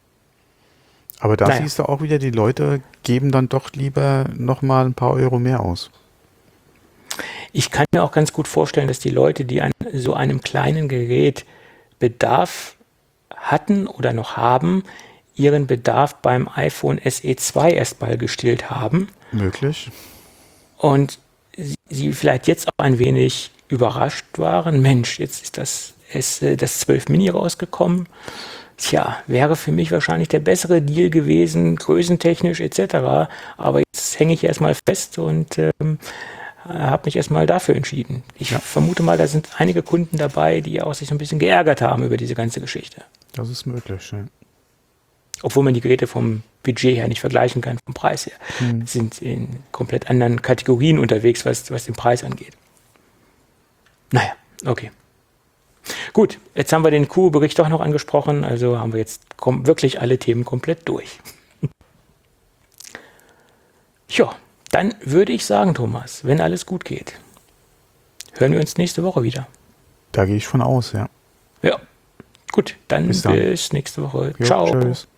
Aber da Naja. siehst du auch wieder, die Leute geben dann doch lieber nochmal ein paar Euro mehr aus. ich kann mir auch ganz gut vorstellen, dass die Leute, die an so einem kleinen Gerät Bedarf hatten oder noch haben, ihren Bedarf beim iPhone S E zwei erstmal gestillt haben. Möglich. Und sie, sie vielleicht jetzt auch ein wenig überrascht waren. Mensch, jetzt ist das, S, äh, das zwölf Mini rausgekommen. Tja, wäre für mich wahrscheinlich der bessere Deal gewesen, größentechnisch et cetera. Aber jetzt hänge ich erstmal fest und ähm, habe mich erstmal dafür entschieden. Ich Ja. vermute mal, da sind einige Kunden dabei, die auch sich so ein bisschen geärgert haben über diese ganze Geschichte. Das ist möglich. Ja. Obwohl man die Geräte vom Budget her nicht vergleichen kann, vom Preis her. Hm. Sind in komplett anderen Kategorien unterwegs, was, was den Preis angeht. Naja, okay. Gut, jetzt haben wir den Q-Bericht doch noch angesprochen, also haben wir jetzt kom- wirklich alle Themen komplett durch. Ja, dann würde ich sagen, Thomas, wenn alles gut geht, hören wir uns nächste Woche wieder. Da gehe ich von aus, ja. Ja, gut, dann Bis bis, dann. nächste Woche. Jo, Ciao. Tschüss.